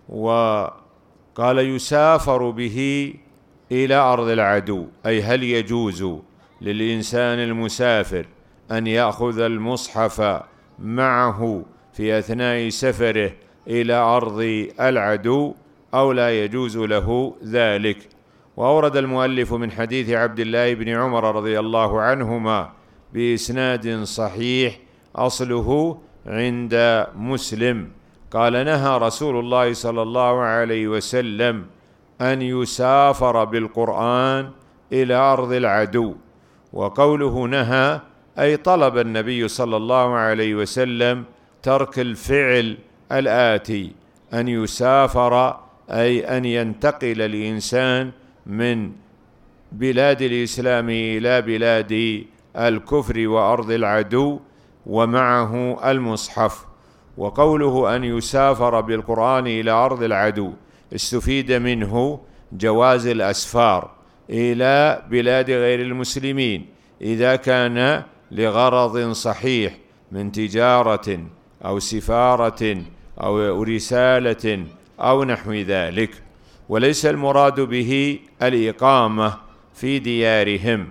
وقال: يسافر به إلى أرض العدو، أي هل يجوز للإنسان المسافر أن يأخذ المصحف معه في أثناء سفره إلى أرض العدو أو لا يجوز له ذلك؟ وأورد المؤلف من حديث عبد الله بن عمر رضي الله عنهما بإسناد صحيح أصله عند مسلم قال: نهى رسول الله صلى الله عليه وسلم أن يسافر بالقرآن إلى أرض العدو. وقوله نهى أي طلب النبي صلى الله عليه وسلم ترك الفعل الآتي: أن يسافر، أي أن ينتقل الإنسان من بلاد الإسلام إلى بلاد الكفر وأرض العدو ومعه المصحف. وقوله أن يسافر بالقرآن إلى أرض العدو استفيد منه جواز الأسفار إلى بلاد غير المسلمين إذا كان لغرض صحيح من تجارة أو سفارة أو رسالة أو نحو ذلك، وليس المراد به الإقامة في ديارهم.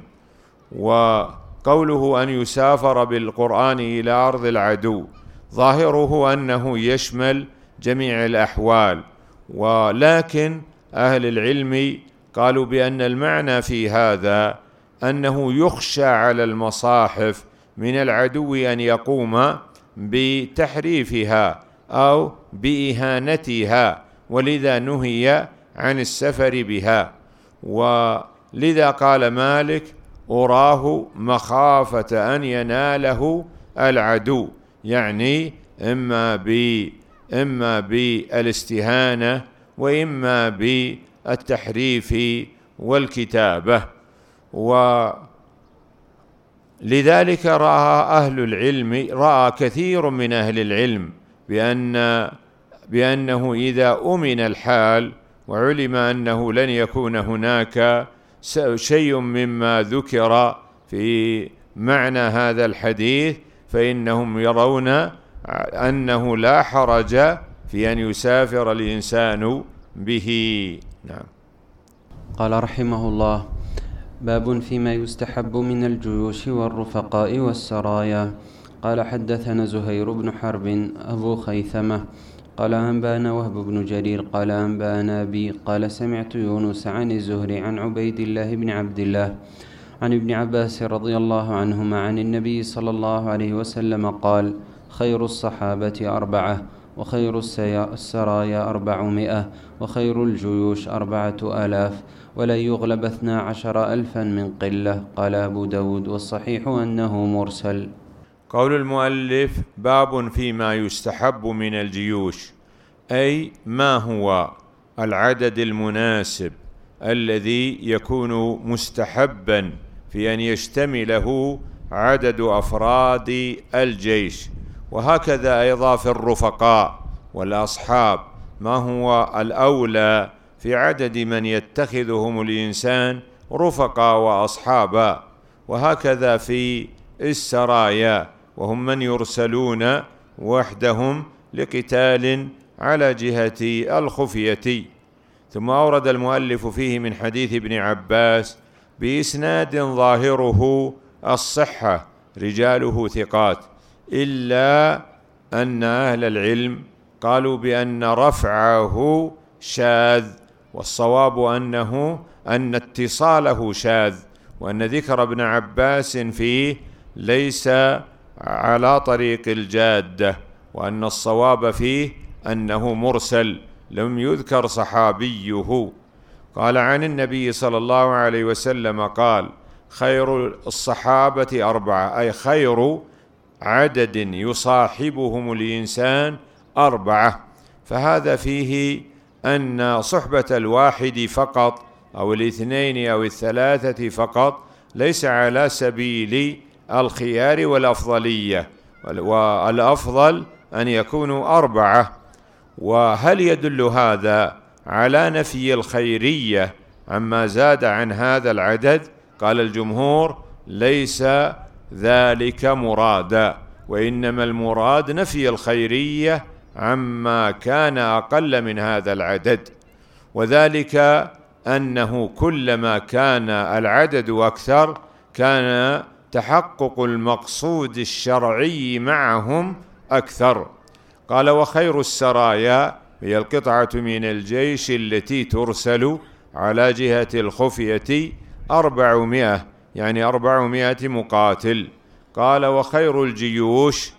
وقوله أن يسافر بالقرآن إلى أرض العدو ظاهره أنه يشمل جميع الأحوال، ولكن أهل العلم قالوا بأن المعنى في هذا أنه يخشى على المصاحف من العدو أن يقوم بتحريفها أو بإهانتها، ولذا نهي عن السفر بها. ولذا قال مالك: أراه مخافة أن يناله العدو، يعني إما بالاستهانة وإما بالتحريف والكتابة. لذلك رأى كثير من أهل العلم بأنه إذا أمن الحال وعلم أنه لن يكون هناك شيء مما ذكر في معنى هذا الحديث، فإنهم يرون أنه لا حرج في أن يسافر الإنسان به. نعم. قال رحمه الله: باب فيما يستحب من الجيوش والرفقاء والسرايا. قال حدثنا زهير بن حرب أبو خيثمة قال أنبانا وهب بن جرير قال أنبانا أبي قال سمعت يونس عن الزهري عن عبيد الله بن عبد الله عن ابن عباس رضي الله عنهما عن النبي صلى الله عليه وسلم قال: خير الصحابة 4، وخير السرايا 400، وخير الجيوش 4000، ولن يغلب 12,000 من قلة. قال أبو داود: والصحيح أنه مرسل. قول المؤلف: باب فيما يستحب من الجيوش، أي ما هو العدد المناسب الذي يكون مستحبا في أن يشتمله عدد أفراد الجيش، وهكذا أيضا في الرفقاء والأصحاب، ما هو الأولى في عدد من يتخذهم الإنسان رفقا وأصحابا، وهكذا في السرايا، وهم من يرسلون وحدهم لقتال على جهة الخفية. ثم أورد المؤلف فيه من حديث ابن عباس بإسناد ظاهره الصحة، رجاله ثقات، إلا أن أهل العلم قالوا بأن رفعه شاذ، والصواب أن اتصاله شاذ، وأن ذكر ابن عباس فيه ليس على طريق الجادة، وأن الصواب فيه أنه مرسل لم يذكر صحابيه. قال عن النبي صلى الله عليه وسلم قال: خير الصحابة 4، أي خير عدد يصاحبهم الإنسان 4، فهذا فيه أن صحبة الواحد فقط أو الاثنين أو الثلاثة فقط ليس على سبيل الخيار والأفضلية، والأفضل أن يكونوا 4. وهل يدل هذا على نفي الخيرية عما زاد عن هذا العدد؟ قال الجمهور: ليس ذلك مرادا، وإنما المراد نفي الخيرية عما كان أقل من هذا العدد، وذلك أنه كلما كان العدد أكثر كان تحقق المقصود الشرعي معهم أكثر. قال: وخير السرايا هي القطعة من الجيش التي ترسل على جهة الخفية 400، يعني 400 مقاتل. قال: وخير الجيوش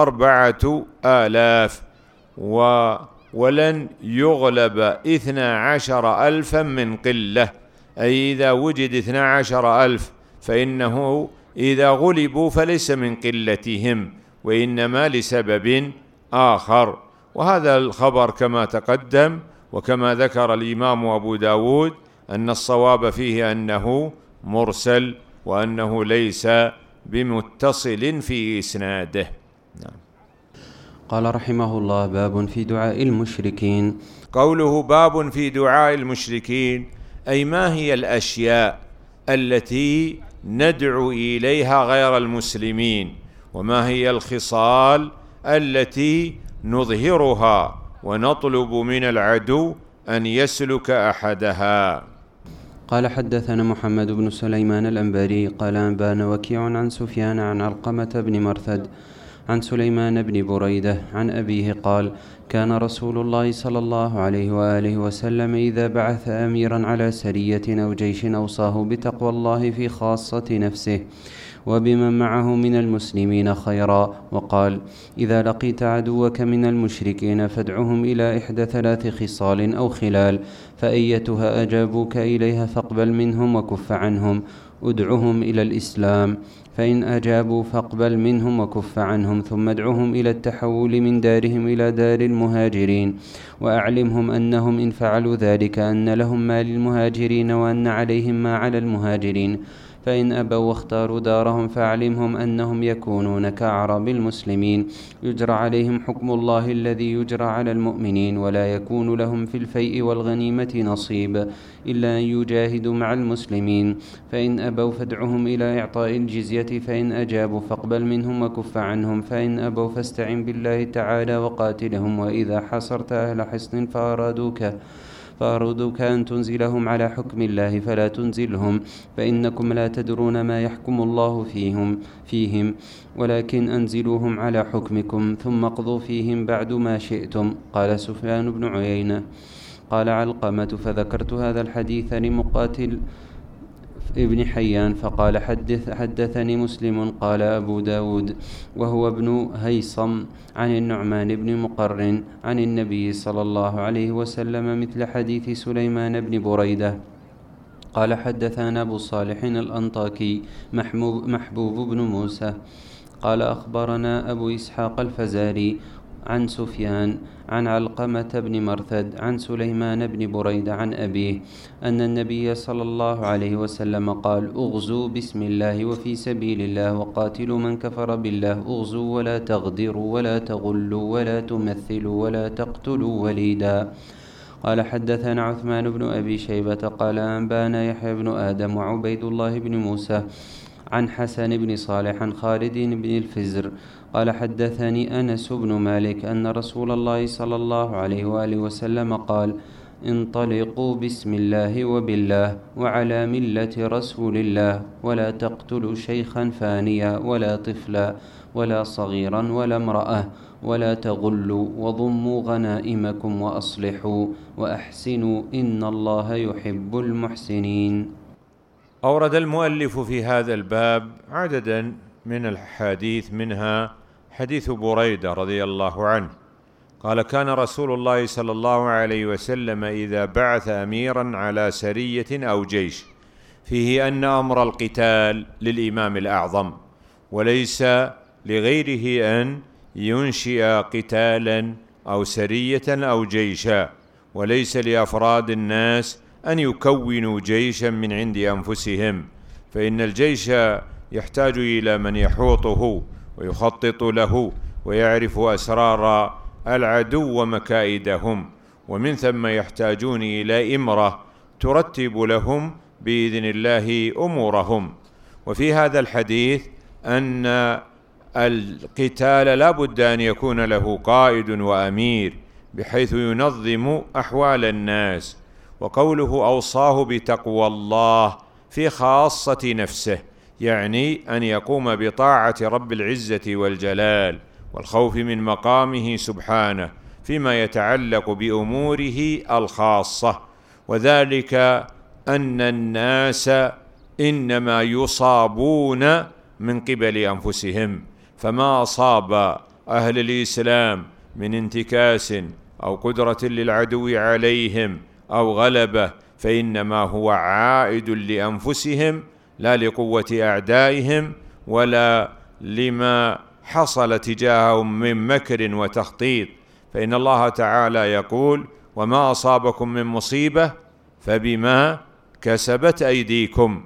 4000، ولن يغلب 12,000 من قلة، أي إذا وجد 12,000 فإنه إذا غلبوا فليس من قلتهم، وإنما لسبب آخر. وهذا الخبر كما تقدم وكما ذكر الإمام أبو داود أن الصواب فيه أنه مرسل، وأنه ليس بمتصل في إسناده. نعم. قال رحمه الله: باب في دعاء المشركين. قوله باب في دعاء المشركين، أي ما هي الأشياء التي ندعو إليها غير المسلمين، وما هي الخصال التي نظهرها ونطلب من العدو أن يسلك أحدها. قال حدثنا محمد بن سليمان الأنباري قال أنبانا وكيع عن سفيان عن علقمة بن مرثد عن سليمان بن بريدة عن أبيه قال: كان رسول الله صلى الله عليه وآله وسلم إذا بعث أميرا على سرية أو جيش أوصاه بتقوى الله في خاصة نفسه وبمن معه من المسلمين خيرا، وقال: إذا لقيت عدوك من المشركين فادعهم إلى إحدى 3 خصال أو خلال، فأيتها أجابوك إليها فاقبل منهم وكف عنهم. ادعهم إلى الإسلام، فإن أجابوا فاقبل منهم وكف عنهم، ثم ادعهم إلى التحول من دارهم إلى دار المهاجرين، وأعلمهم أنهم إن فعلوا ذلك أن لهم ما للمهاجرين وأن عليهم ما على المهاجرين، فإن أبوا واختاروا دارهم فأعلمهم أنهم يكونون كأعراب المسلمين، يجرى عليهم حكم الله الذي يجرى على المؤمنين، ولا يكون لهم في الفيء والغنيمة نصيب إلا أن يجاهدوا مع المسلمين. فإن أبوا فادعهم إلى إعطاء الجزية، فإن أجابوا فاقبل منهم وكف عنهم، فإن أبوا فاستعن بالله تعالى وقاتلهم. وإذا حصرت أهل حصن فأرادوك أن تنزلهم على حكم الله فلا تنزلهم، فإنكم لا تدرون ما يحكم الله فيهم، ولكن أنزلوهم على حكمكم ثم اقضوا فيهم بعد ما شئتم. قال سفيان بن عيينة قال علقمة: فذكرت هذا الحديث لمقاتل ابن حيان فقال: حدثني مسلم. قال أبو داود وهو ابن هيصم عن النعمان بن مقرن عن النبي صلى الله عليه وسلم مثل حديث سليمان بن بريدة. قال حدثنا أبو صالح الأنطاكي محبوب بن موسى قال أخبرنا أبو إسحاق الفزاري عن سفيان عن علقمة بن مرثد عن سليمان بن بريدة عن أبيه أن النبي صلى الله عليه وسلم قال: اغزوا بسم الله وفي سبيل الله وقاتلوا من كفر بالله، اغزوا ولا تغدروا ولا تغلوا ولا تمثلوا ولا تقتلوا وليدا. قال حدثنا عثمان بن أبي شيبة قال أنبانا يحيى بن آدم وعبيد الله بن موسى عن حسن بن صالح عن خالد بن الفزر قال حدثني أنس بن مالك أن رسول الله صلى الله عليه وآله وسلم قال: انطلقوا بسم الله وبالله وعلى ملة رسول الله، ولا تقتلوا شيخا فانيا ولا طفلا ولا صغيرا ولا امرأة، ولا تغلوا، وضموا غنائمكم وأصلحوا وأحسنوا إن الله يحب المحسنين. أورد المؤلف في هذا الباب عددا من الحديث، منها حديث بريدة رضي الله عنه قال: كان رسول الله صلى الله عليه وسلم إذا بعث أميرا على سرية أو جيش فيه أن أمر القتال للإمام الأعظم، وليس لغيره أن ينشئ قتالا أو سرية أو جيشا، وليس لأفراد الناس أن يكونوا جيشا من عند أنفسهم، فإن الجيش يحتاج إلى من يحوطه ويخطط له ويعرف أسرار العدو ومكائدهم، ومن ثم يحتاجون إلى إمرة ترتب لهم بإذن الله أمورهم. وفي هذا الحديث أن القتال لا بد أن يكون له قائد وأمير بحيث ينظم أحوال الناس. وقوله أوصاه بتقوى الله في خاصة نفسه، يعني أن يقوم بطاعة رب العزة والجلال والخوف من مقامه سبحانه فيما يتعلق بأموره الخاصة، وذلك أن الناس إنما يصابون من قبل أنفسهم، فما أصاب أهل الإسلام من انتكاس أو قدرة للعدو عليهم أو غلبة فإنما هو عائد لأنفسهم، لا لقوة أعدائهم ولا لما حصل تجاههم من مكر وتخطيط. فإن الله تعالى يقول: وما أصابكم من مصيبة فبما كسبت أيديكم.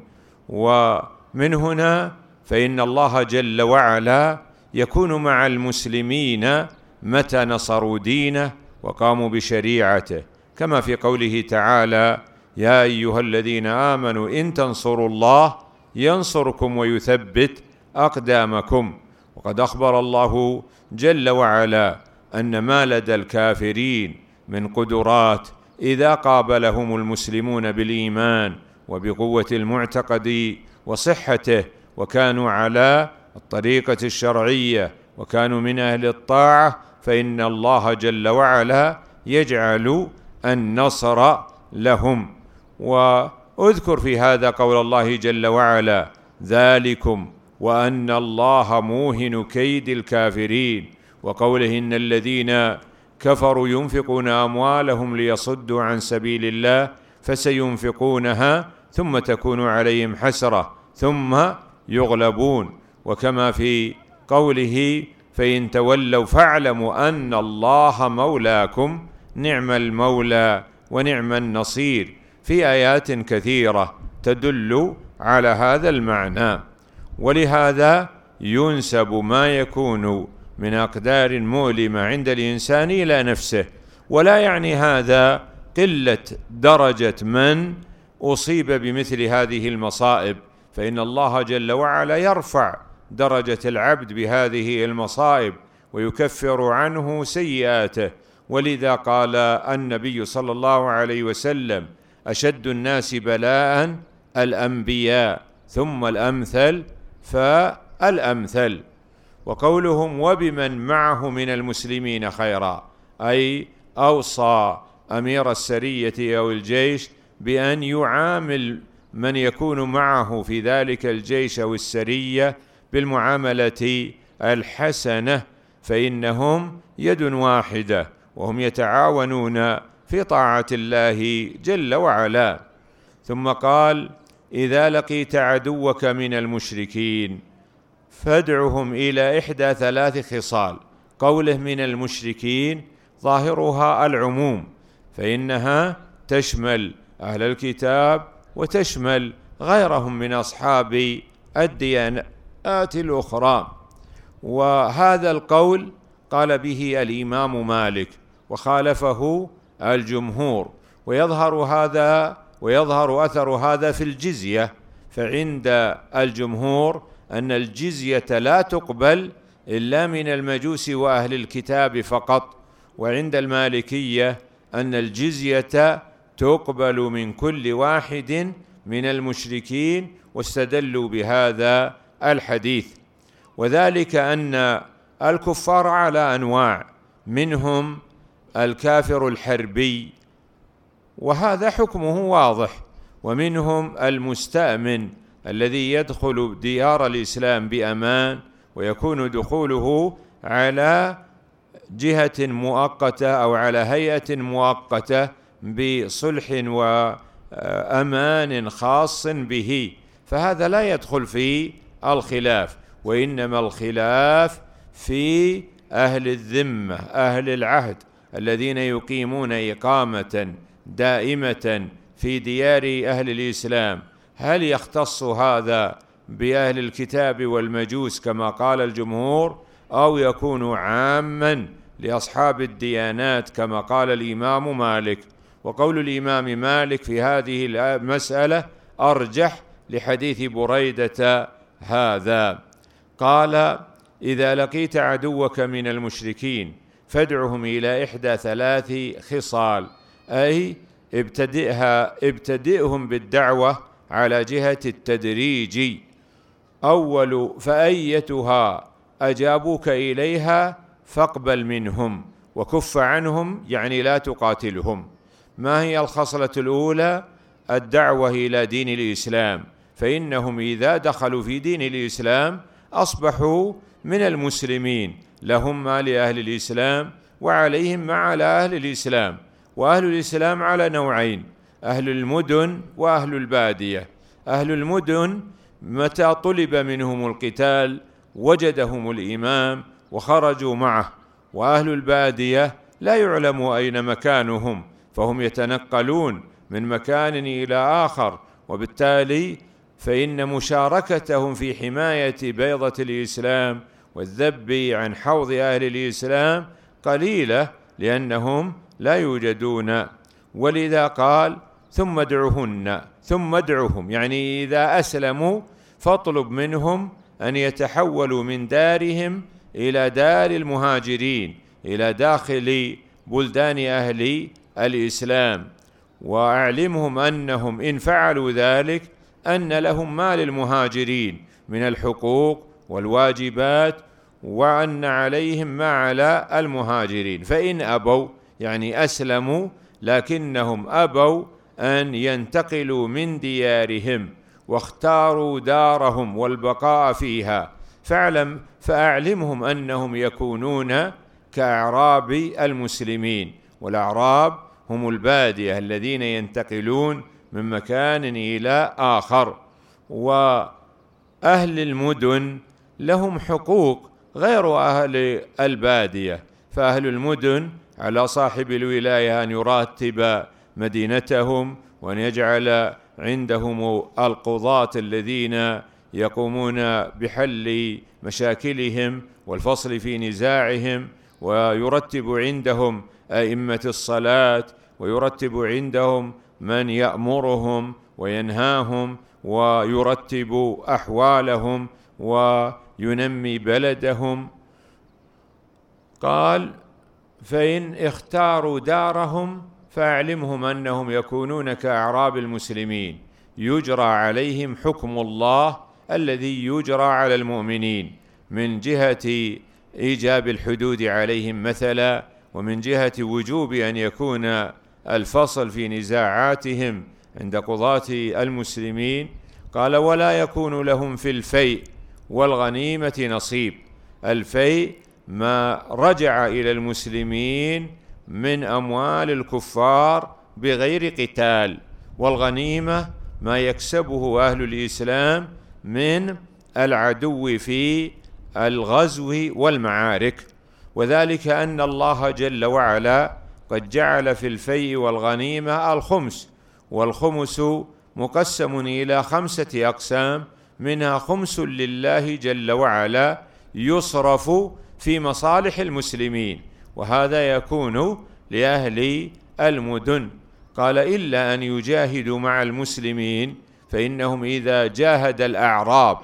ومن هنا فإن الله جل وعلا يكون مع المسلمين متى نصروا دينه وقاموا بشريعته، كما في قوله تعالى: يا أيها الذين آمنوا إن تنصروا الله ينصركم ويثبت أقدامكم. وقد أخبر الله جل وعلا أن ما لدى الكافرين من قدرات إذا قابلهم المسلمون بالإيمان وبقوة المعتقد وصحته وكانوا على الطريقة الشرعية وكانوا من أهل الطاعة، فإن الله جل وعلا يجعل النصر لهم. وأذكر في هذا قول الله جل وعلا: ذلكم وأن الله موهن كيد الكافرين، وقوله: إن الذين كفروا ينفقون أموالهم ليصدوا عن سبيل الله فسينفقونها ثم تكون عليهم حسرة ثم يغلبون. وكما في قوله: فإن تولوا فاعلموا أن الله مولاكم نعم المولى ونعم النصير، في آيات كثيرة تدل على هذا المعنى. ولهذا ينسب ما يكون من أقدار مؤلمة عند الإنسان إلى نفسه، ولا يعني هذا قلة درجة من أصيب بمثل هذه المصائب، فإن الله جل وعلا يرفع درجة العبد بهذه المصائب ويكفر عنه سيئاته. ولذا قال النبي صلى الله عليه وسلم: أشد الناس بلاء الأنبياء ثم الأمثل فالأمثل. وقولهم وبمن معه من المسلمين خيرا، أي أوصى أمير السرية أو الجيش بأن يعامل من يكون معه في ذلك الجيش أو السرية بالمعاملة الحسنة، فإنهم يد واحدة وهم يتعاونون في طاعة الله جل وعلا. ثم قال: إذا لقيت عدوك من المشركين فادعهم إلى إحدى 3 خصال. قوله من المشركين ظاهرها العموم، فإنها تشمل أهل الكتاب وتشمل غيرهم من أصحاب الديانات الأخرى. وهذا القول قال به الإمام مالك وخالفه الجمهور، ويظهر أثر هذا في الجزية، فعند الجمهور أن الجزية لا تقبل إلا من المجوس وأهل الكتاب فقط، وعند المالكية أن الجزية تقبل من كل واحد من المشركين، واستدلوا بهذا الحديث. وذلك أن الكفار على أنواع، منهم الكافر الحربي وهذا حكمه واضح، ومنهم المستأمن الذي يدخل ديار الإسلام بأمان، ويكون دخوله على جهة مؤقتة أو على هيئة مؤقتة بصلح وأمان خاص به، فهذا لا يدخل في الخلاف، وإنما الخلاف في أهل الذمة أهل العهد الذين يقيمون إقامة دائمة في ديار أهل الإسلام. هل يختص هذا بأهل الكتاب والمجوس كما قال الجمهور، أو يكون عاما لأصحاب الديانات كما قال الإمام مالك؟ وقول الإمام مالك في هذه المسألة أرجح لحديث بريدة هذا. قال: إذا لقيت عدوك من المشركين فادعهم إلى إحدى 3 خصال، أي ابتدئهم بالدعوة على جهة التدريج. أول فأيتها أجابوك إليها فاقبل منهم وكف عنهم، يعني لا تقاتلهم. ما هي الخصلة الأولى؟ الدعوة إلى دين الإسلام، فإنهم إذا دخلوا في دين الإسلام أصبحوا من المسلمين، لهم ما لأهل الإسلام وعليهم ما على أهل الإسلام. وأهل الإسلام على نوعين: أهل المدن وأهل البادية. أهل المدن متى طلب منهم القتال وجدهم الإمام وخرجوا معه، وأهل البادية لا يعلم أين مكانهم، فهم يتنقلون من مكان إلى آخر، وبالتالي فإن مشاركتهم في حماية بيضة الإسلام والذب عن حوض أهل الإسلام قليلة، لأنهم لا يوجدون. ولذا قال: ثم ادعهم، يعني إذا أسلموا فاطلب منهم أن يتحولوا من دارهم إلى دار المهاجرين، إلى داخل بلدان أهل الإسلام، وأعلمهم أنهم إن فعلوا ذلك أن لهم ما للمهاجرين من الحقوق والواجبات، وأن عليهم ما على المهاجرين. فإن أبوا، يعني أسلموا لكنهم أبوا أن ينتقلوا من ديارهم واختاروا دارهم والبقاء فيها، فأعلمهم أنهم يكونون كأعراب المسلمين، والأعراب هم البادية الذين ينتقلون من مكان إلى آخر. وأهل المدن لهم حقوق غير أهل البادية، فأهل المدن على صاحب الولاية أن يرتب مدينتهم وأن يجعل عندهم القضاة الذين يقومون بحل مشاكلهم والفصل في نزاعهم، ويرتب عندهم أئمة الصلاة، ويرتب عندهم من يأمرهم وينهاهم ويرتب أحوالهم وينمي بلدهم. قال: فإن اختاروا دارهم فأعلمهم أنهم يكونون كأعراب المسلمين، يجرى عليهم حكم الله الذي يجرى على المؤمنين، من جهة إيجاب الحدود عليهم مثلا، ومن جهة وجوب أن يكون الفصل في نزاعاتهم عند قضاة المسلمين. قال: ولا يكون لهم في الفيء والغنيمة نصيب. الفيء ما رجع إلى المسلمين من أموال الكفار بغير قتال، والغنيمة ما يكسبه أهل الإسلام من العدو في الغزو والمعارك. وذلك أن الله جل وعلا قد جعل في الفيء والغنيمة الخمس، والخمس مقسم إلى 5 أقسام، منها خمس لله جل وعلا يصرف في مصالح المسلمين، وهذا يكون لأهل المدن. قال: إلا أن يجاهدوا مع المسلمين، فإنهم إذا جاهد الأعراب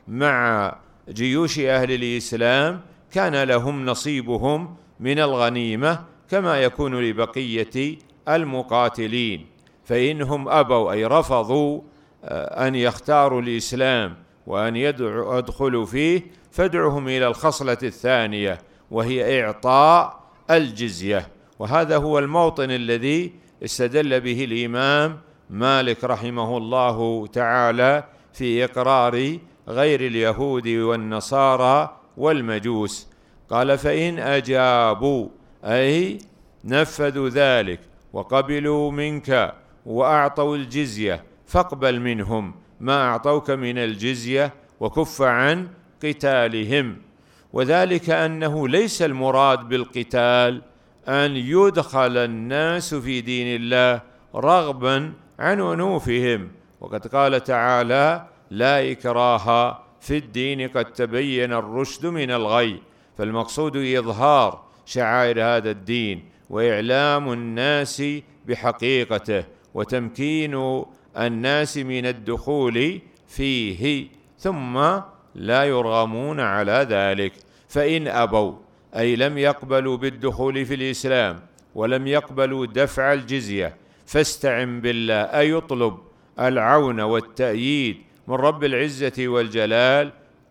مع جيوش أهل الإسلام كان لهم نصيبهم من الغنيمة كما يكون لبقية المقاتلين. فإنهم أبوا أي رفضوا أن يختاروا الإسلام وأن يدخلوا فيه، فادعهم إلى الخصلة الثانية، وهي إعطاء الجزية. وهذا هو الموطن الذي استدل به الإمام مالك رحمه الله تعالى في إقرار غير اليهود والنصارى والمجوس. قال: فإن أجابوا أي نفذوا ذلك وقبلوا منك وأعطوا الجزية، فاقبل منهم ما أعطوك من الجزية وكف عن قتالهم. وذلك أنه ليس المراد بالقتال أن يدخل الناس في دين الله رغبا عن أنوفهم، وقد قال تعالى: لا إكراه في الدين قد تبين الرشد من الغي. فالمقصود إظهار شعائر هذا الدين وإعلام الناس بحقيقته وتمكين الناس من الدخول فيه، ثم لا يرغمون على ذلك. فإن أبوا أي لم يقبلوا بالدخول في الإسلام ولم يقبلوا دفع الجزية، فاستعن بالله أي يطلب العون والتأييد من رب العزة والجلال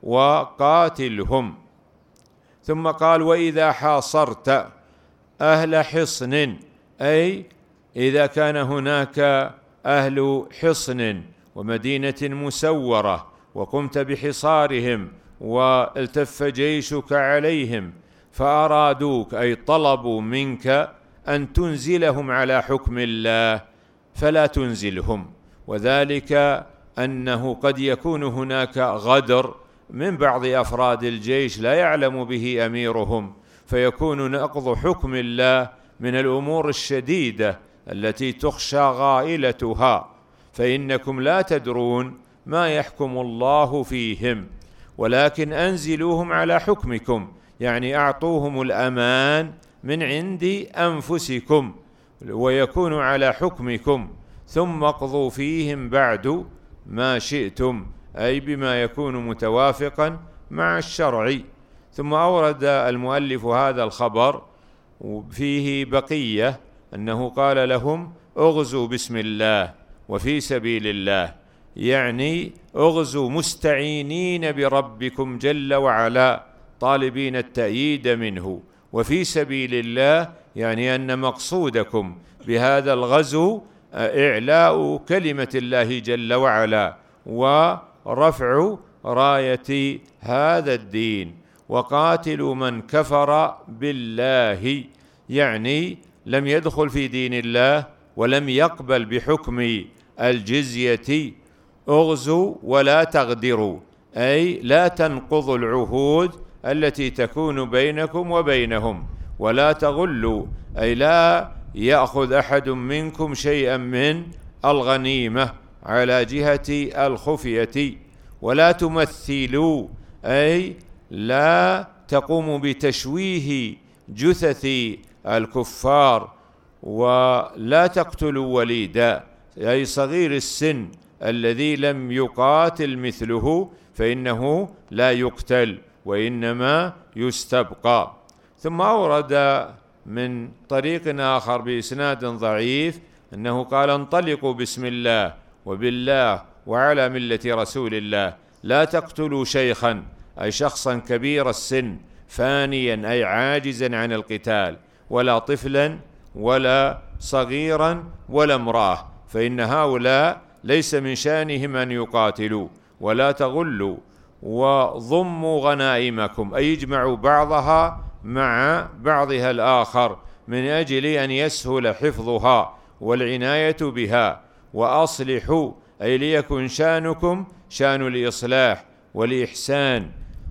وقاتلهم. ثم قال: وإذا حاصرت أهل حصن، أي إذا كان هناك أهل حصن ومدينة مسورة وقمت بحصارهم والتف جيشك عليهم، فأرادوك أي طلبوا منك أن تنزلهم على حكم الله، فلا تنزلهم. وذلك أنه قد يكون هناك غدر من بعض أفراد الجيش لا يعلم به أميرهم، فيكون نقض حكم الله من الأمور الشديدة التي تخشى غائلتها، فإنكم لا تدرون ما يحكم الله فيهم، ولكن أنزلوهم على حكمكم، يعني أعطوهم الأمان من عند أنفسكم ويكون على حكمكم، ثم اقضوا فيهم بعد ما شئتم، أي بما يكون متوافقا مع الشرع. ثم أورد المؤلف هذا الخبر وفيه بقية، أنه قال لهم: اغزوا بسم الله وفي سبيل الله، يعني اغزوا مستعينين بربكم جل وعلا طالبين التأييد منه، وفي سبيل الله يعني أن مقصودكم بهذا الغزو إعلاء كلمة الله جل وعلا ورفع راية هذا الدين. وقاتلوا من كفر بالله، يعني لم يدخل في دين الله ولم يقبل بحكم الجزية. اغزوا ولا تغدروا، أي لا تنقضوا العهود التي تكون بينكم وبينهم، ولا تغلوا، أي لا يأخذ أحد منكم شيئا من الغنيمة على جهة الخفية، ولا تمثلوا أي لا تقوموا بتشويه جثث الكفار، ولا تقتلوا وليدا أي صغير السن الذي لم يقاتل مثله، فإنه لا يقتل وإنما يستبقى. ثم أورد من طريق آخر بإسناد ضعيف أنه قال: انطلقوا بسم الله وبالله وعلى ملة رسول الله، لا تقتلوا شيخا أي شخصا كبير السن فانيا أي عاجزا عن القتال، ولا طفلا ولا صغيرا ولا امرأة، فإن هؤلاء ليس من شأنهم أن يقاتلوا. ولا تغلوا وضموا غنائمكم أي اجمعوا بعضها مع بعضها الآخر من أجل أن يسهل حفظها والعناية بها. وأصلحوا أي ليكن شأنكم شأن الإصلاح والإحسان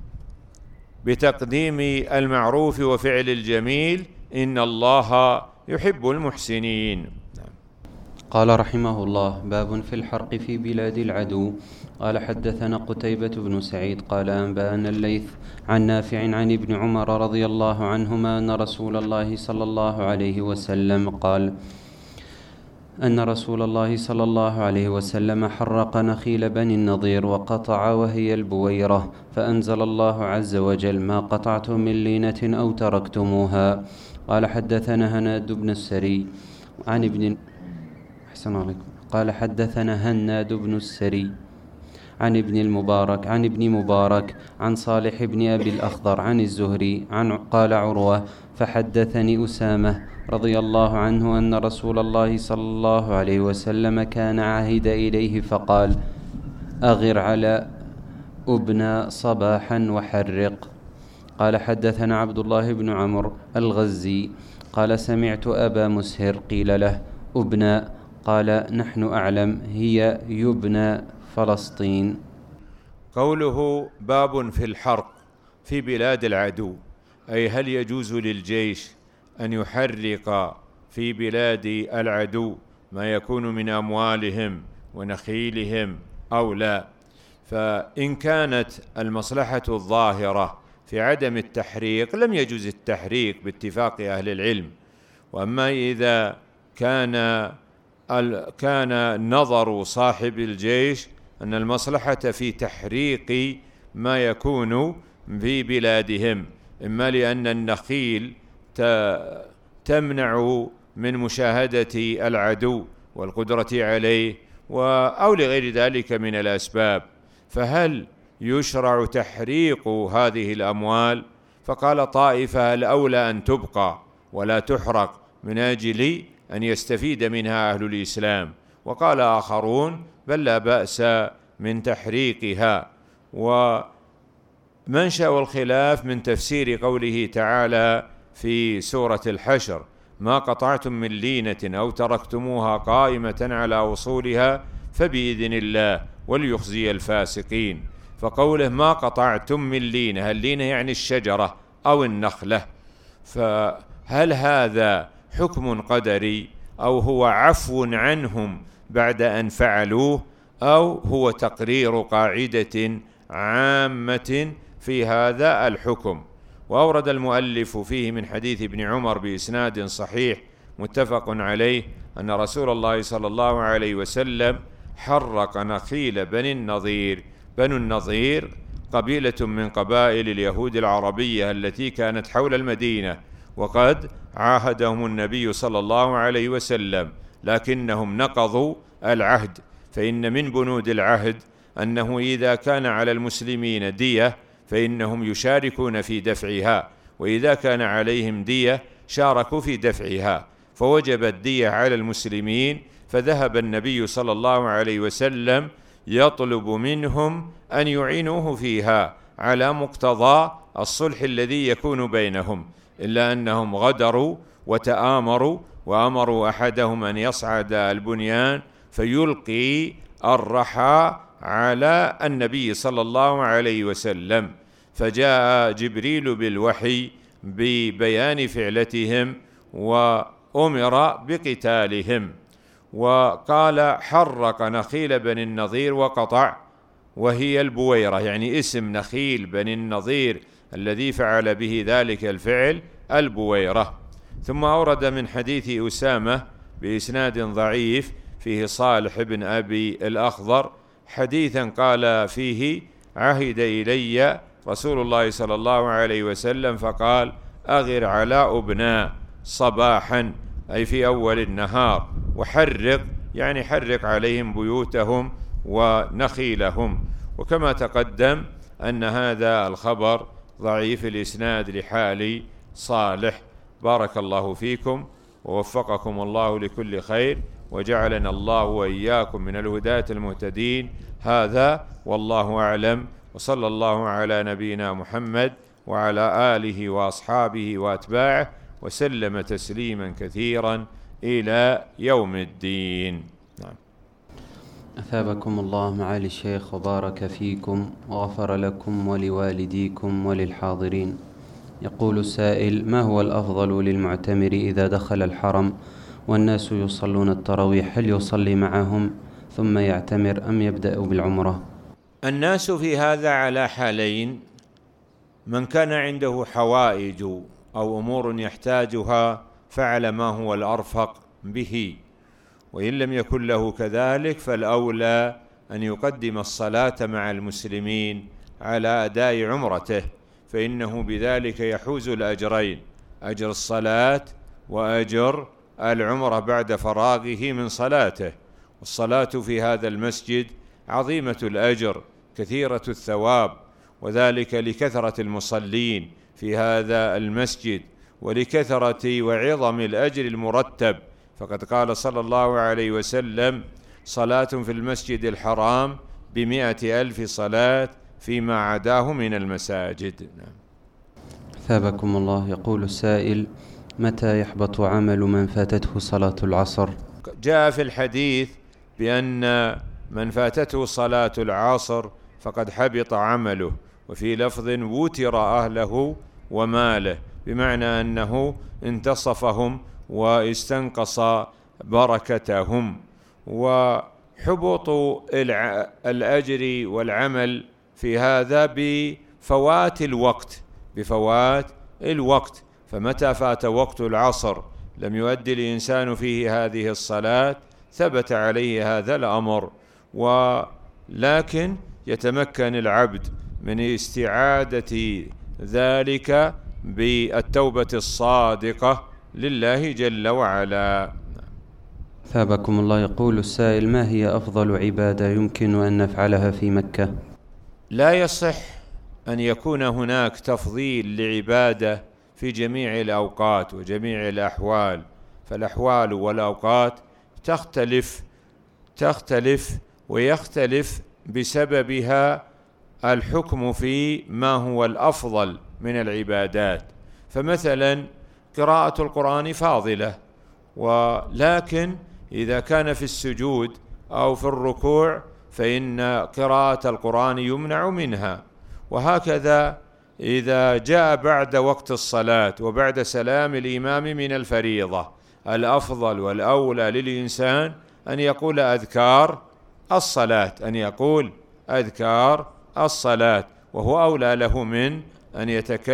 بتقديم المعروف وفعل الجميل، إن الله يحب المحسنين. قال رحمه الله: باب في الحرق في بلاد العدو. قال: حدثنا قتيبة بن سعيد قال: أنبأنا الليث عن نافع عن ابن عمر رضي الله عنهما أن رسول الله صلى الله عليه وسلم قال: أن رسول الله صلى الله عليه وسلم حرق نخيل بني النضير وقطع وهي البويرة، فأنزل الله عز وجل: ما قطعتم من لينة أو تركتموها. قال: حدثنا هناد بن السري عن ابن قال: حدثنا هناد بن السري عن ابن مبارك عن صالح بن أبي الأخضر عن الزهري قال عروة: فحدثني أسامة رضي الله عنه أن رسول الله صلى الله عليه وسلم كان عهد إليه فقال: أغر على أبنى صباحا وحرق. قال: حدثنا عبد الله بن عمرو الغزي قال: سمعت أبا مسهر قيل له: أبنى؟ قال: نحن أعلم، هي يبنى فلسطين. قوله: باب في الحرق في بلاد العدو، أي هل يجوز للجيش أن يحرق في بلاد العدو ما يكون من أموالهم ونخيلهم أو لا؟ فإن كانت المصلحة الظاهرة في عدم التحريق لم يجوز التحريق باتفاق أهل العلم. وأما إذا كان نظر صاحب الجيش أن المصلحة في تحريق ما يكون في بلادهم، إما لأن النخيل تمنع من مشاهدة العدو والقدرة عليه أو لغير ذلك من الأسباب، فهل يشرع تحريق هذه الأموال؟ فقال طائفة: الأولى أن تبقى ولا تحرق من أجل أن يستفيد منها أهل الإسلام. وقال آخرون: بل لا بأس من تحريقها. ومنشأ الخلاف من تفسير قوله تعالى في سورة الحشر: ما قطعتم من لينة أو تركتموها قائمة على أصولها فبإذن الله وليخزي الفاسقين. فقوله ما قطعتم من لينة، اللينة يعني الشجرة أو النخلة، فهل هذا حكم قدري أو هو عفو عنهم بعد أن فعلوه، أو هو تقرير قاعدة عامة في هذا الحكم؟ وأورد المؤلف فيه من حديث ابن عمر بإسناد صحيح متفق عليه أن رسول الله صلى الله عليه وسلم حرق نخيل بني النضير. بنو النضير قبيلة من قبائل اليهود العربية التي كانت حول المدينة، وقد عاهدهم النبي صلى الله عليه وسلم، لكنهم نقضوا العهد. فإن من بنود العهد أنه إذا كان على المسلمين دية فإنهم يشاركون في دفعها، وإذا كان عليهم دية شاركوا في دفعها، فوجبت دية على المسلمين. فذهب النبي صلى الله عليه وسلم يطلب منهم أن يعينوه فيها على مقتضى الصلح الذي يكون بينهم، إلا أنهم غدروا وتآمروا وأمروا أحدهم أن يصعد البنيان فيلقي الرحى على النبي صلى الله عليه وسلم، فجاء جبريل بالوحي ببيان فعلتهم وأمر بقتالهم. وقال حرق نخيل بني النضير وقطع، وهي البويرة، يعني اسم نخيل بني النضير الذي فعل به ذلك الفعل البويرة. ثم أورد من حديث أسامة بإسناد ضعيف فيه صالح بن أبي الأخضر حديثا قال فيه: عهد إلي رسول الله صلى الله عليه وسلم فقال: أغر على أبناء صباحا، أي في أول النهار، وحرق، يعني حرق عليهم بيوتهم ونخيلهم. وكما تقدم أن هذا الخبر ضعيف الإسناد لحال صالح. بارك الله فيكم ووفقكم الله لكل خير، وجعلنا الله وإياكم من الهداة المهتدين. هذا والله أعلم، وصلى الله على نبينا محمد وعلى آله وأصحابه وأتباعه وسلم تسليما كثيرا إلى يوم الدين. نعم. أثابكم الله معالي الشيخ وبارك فيكم وغفر لكم ولوالديكم وللحاضرين. يقول السائل: ما هو الأفضل للمعتمر إذا دخل الحرم والناس يصلون التراويح، هل يصلي معهم ثم يعتمر أم يبدأ بالعمرة؟ الناس في هذا على حالين: من كان عنده حوائج أو أمور يحتاجها فعل ما هو الأرفق به، وإن لم يكن له كذلك فالأولى أن يقدم الصلاة مع المسلمين على أداء عمرته، فإنه بذلك يحوز الأجرين: أجر الصلاة وأجر العمرة بعد فراغه من صلاته. والصلاة في هذا المسجد عظيمة الأجر كثيرة الثواب، وذلك لكثرة المصلين في هذا المسجد ولكثرة وعظم الأجر المرتب. فقد قال صلى الله عليه وسلم: صلاة في المسجد الحرام ب100,000 صلاة فيما عداه من المساجد. ثابكم الله. يقول السائل: متى يحبط عمل من فاتته صلاة العصر؟ جاء في الحديث بأن من فاتته صلاة العصر فقد حبط عمله، وفي لفظ: وتر أهله وماله، بمعنى أنه انتصفهم واستنقص بركتهم. وحبط الأجر والعمل في هذا بفوات الوقت، فمتى فات وقت العصر لم يؤدي الإنسان فيه هذه الصلاة ثبت عليه هذا الأمر. ولكن يتمكن العبد من استعادة ذلك بالتوبة الصادقة لله جل وعلا. ثابكم الله. يقول السائل: ما هي أفضل عبادة يمكن أن نفعلها في مكة؟ لا يصح أن يكون هناك تفضيل لعبادة في جميع الأوقات وجميع الأحوال، فالأحوال والأوقات تختلف ويختلف بسببها الحكم في ما هو الأفضل من العبادات. فمثلا قراءة القرآن فاضلة، ولكن إذا كان في السجود أو في الركوع فإن قراءة القرآن يمنع منها. وهكذا إذا جاء بعد وقت الصلاة وبعد سلام الإمام من الفريضة، الأفضل والأولى للإنسان أن يقول أذكار الصلاة، وهو أولى له من أن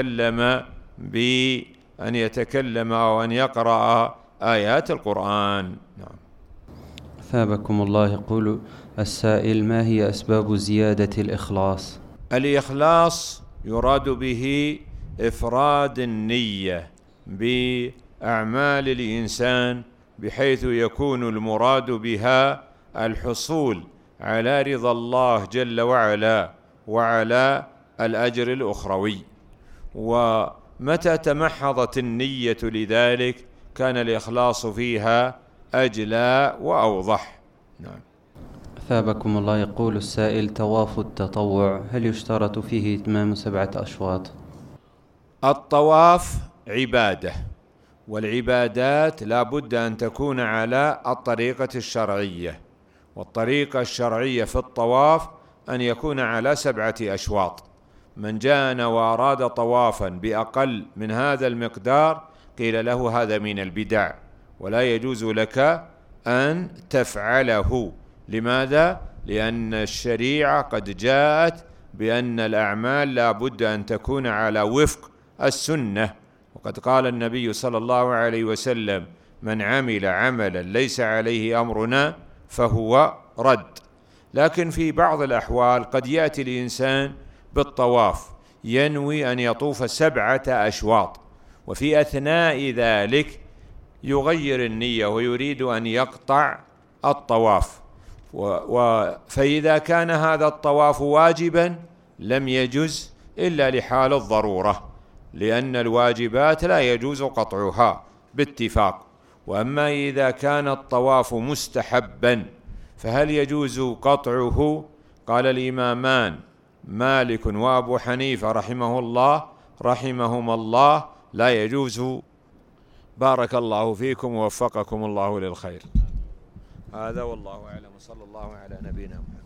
يتكلم أو أن يقرأ آيات القرآن. نعم. ثابكم الله. يقول السائل: ما هي أسباب زيادة الإخلاص؟ الإخلاص يراد به إفراد النية بأعمال الإنسان، بحيث يكون المراد بها الحصول على رضا الله جل وعلا وعلى الأجر الأخروي. ومتى تمحضت النية لذلك كان الإخلاص فيها أجلى وأوضح. نعم. ثابكم الله. يقول السائل: طواف التطوع هل يشترط فيه إتمام 7 أشواط؟ الطواف عبادة، والعبادات لا بد أن تكون على الطريقة الشرعية، والطريقة الشرعية في الطواف أن يكون على 7 أشواط. من جاءنا وأراد طوافا بأقل من هذا المقدار قيل له هذا من البدع، ولا يجوز لك أن تفعله. لماذا؟ لأن الشريعة قد جاءت بأن الأعمال لا بد أن تكون على وفق السنة، وقد قال النبي صلى الله عليه وسلم: من عمل عملا ليس عليه أمرنا فهو رد. لكن في بعض الأحوال قد يأتي الإنسان بالطواف ينوي أن يطوف 7 أشواط، وفي أثناء ذلك يغير النية ويريد أن يقطع الطواف، فإذا كان هذا الطواف واجبا لم يجز إلا لحال الضرورة، لأن الواجبات لا يجوز قطعها باتفاق. وأما إذا كان الطواف مستحبا فهل يجوز قطعه؟ قال الإمامان مالك وأبو حنيفة رحمهما الله لا يجوز. بارك الله فيكم ووفقكم الله للخير. هذا والله أعلم، صلى الله على نبينا محمد.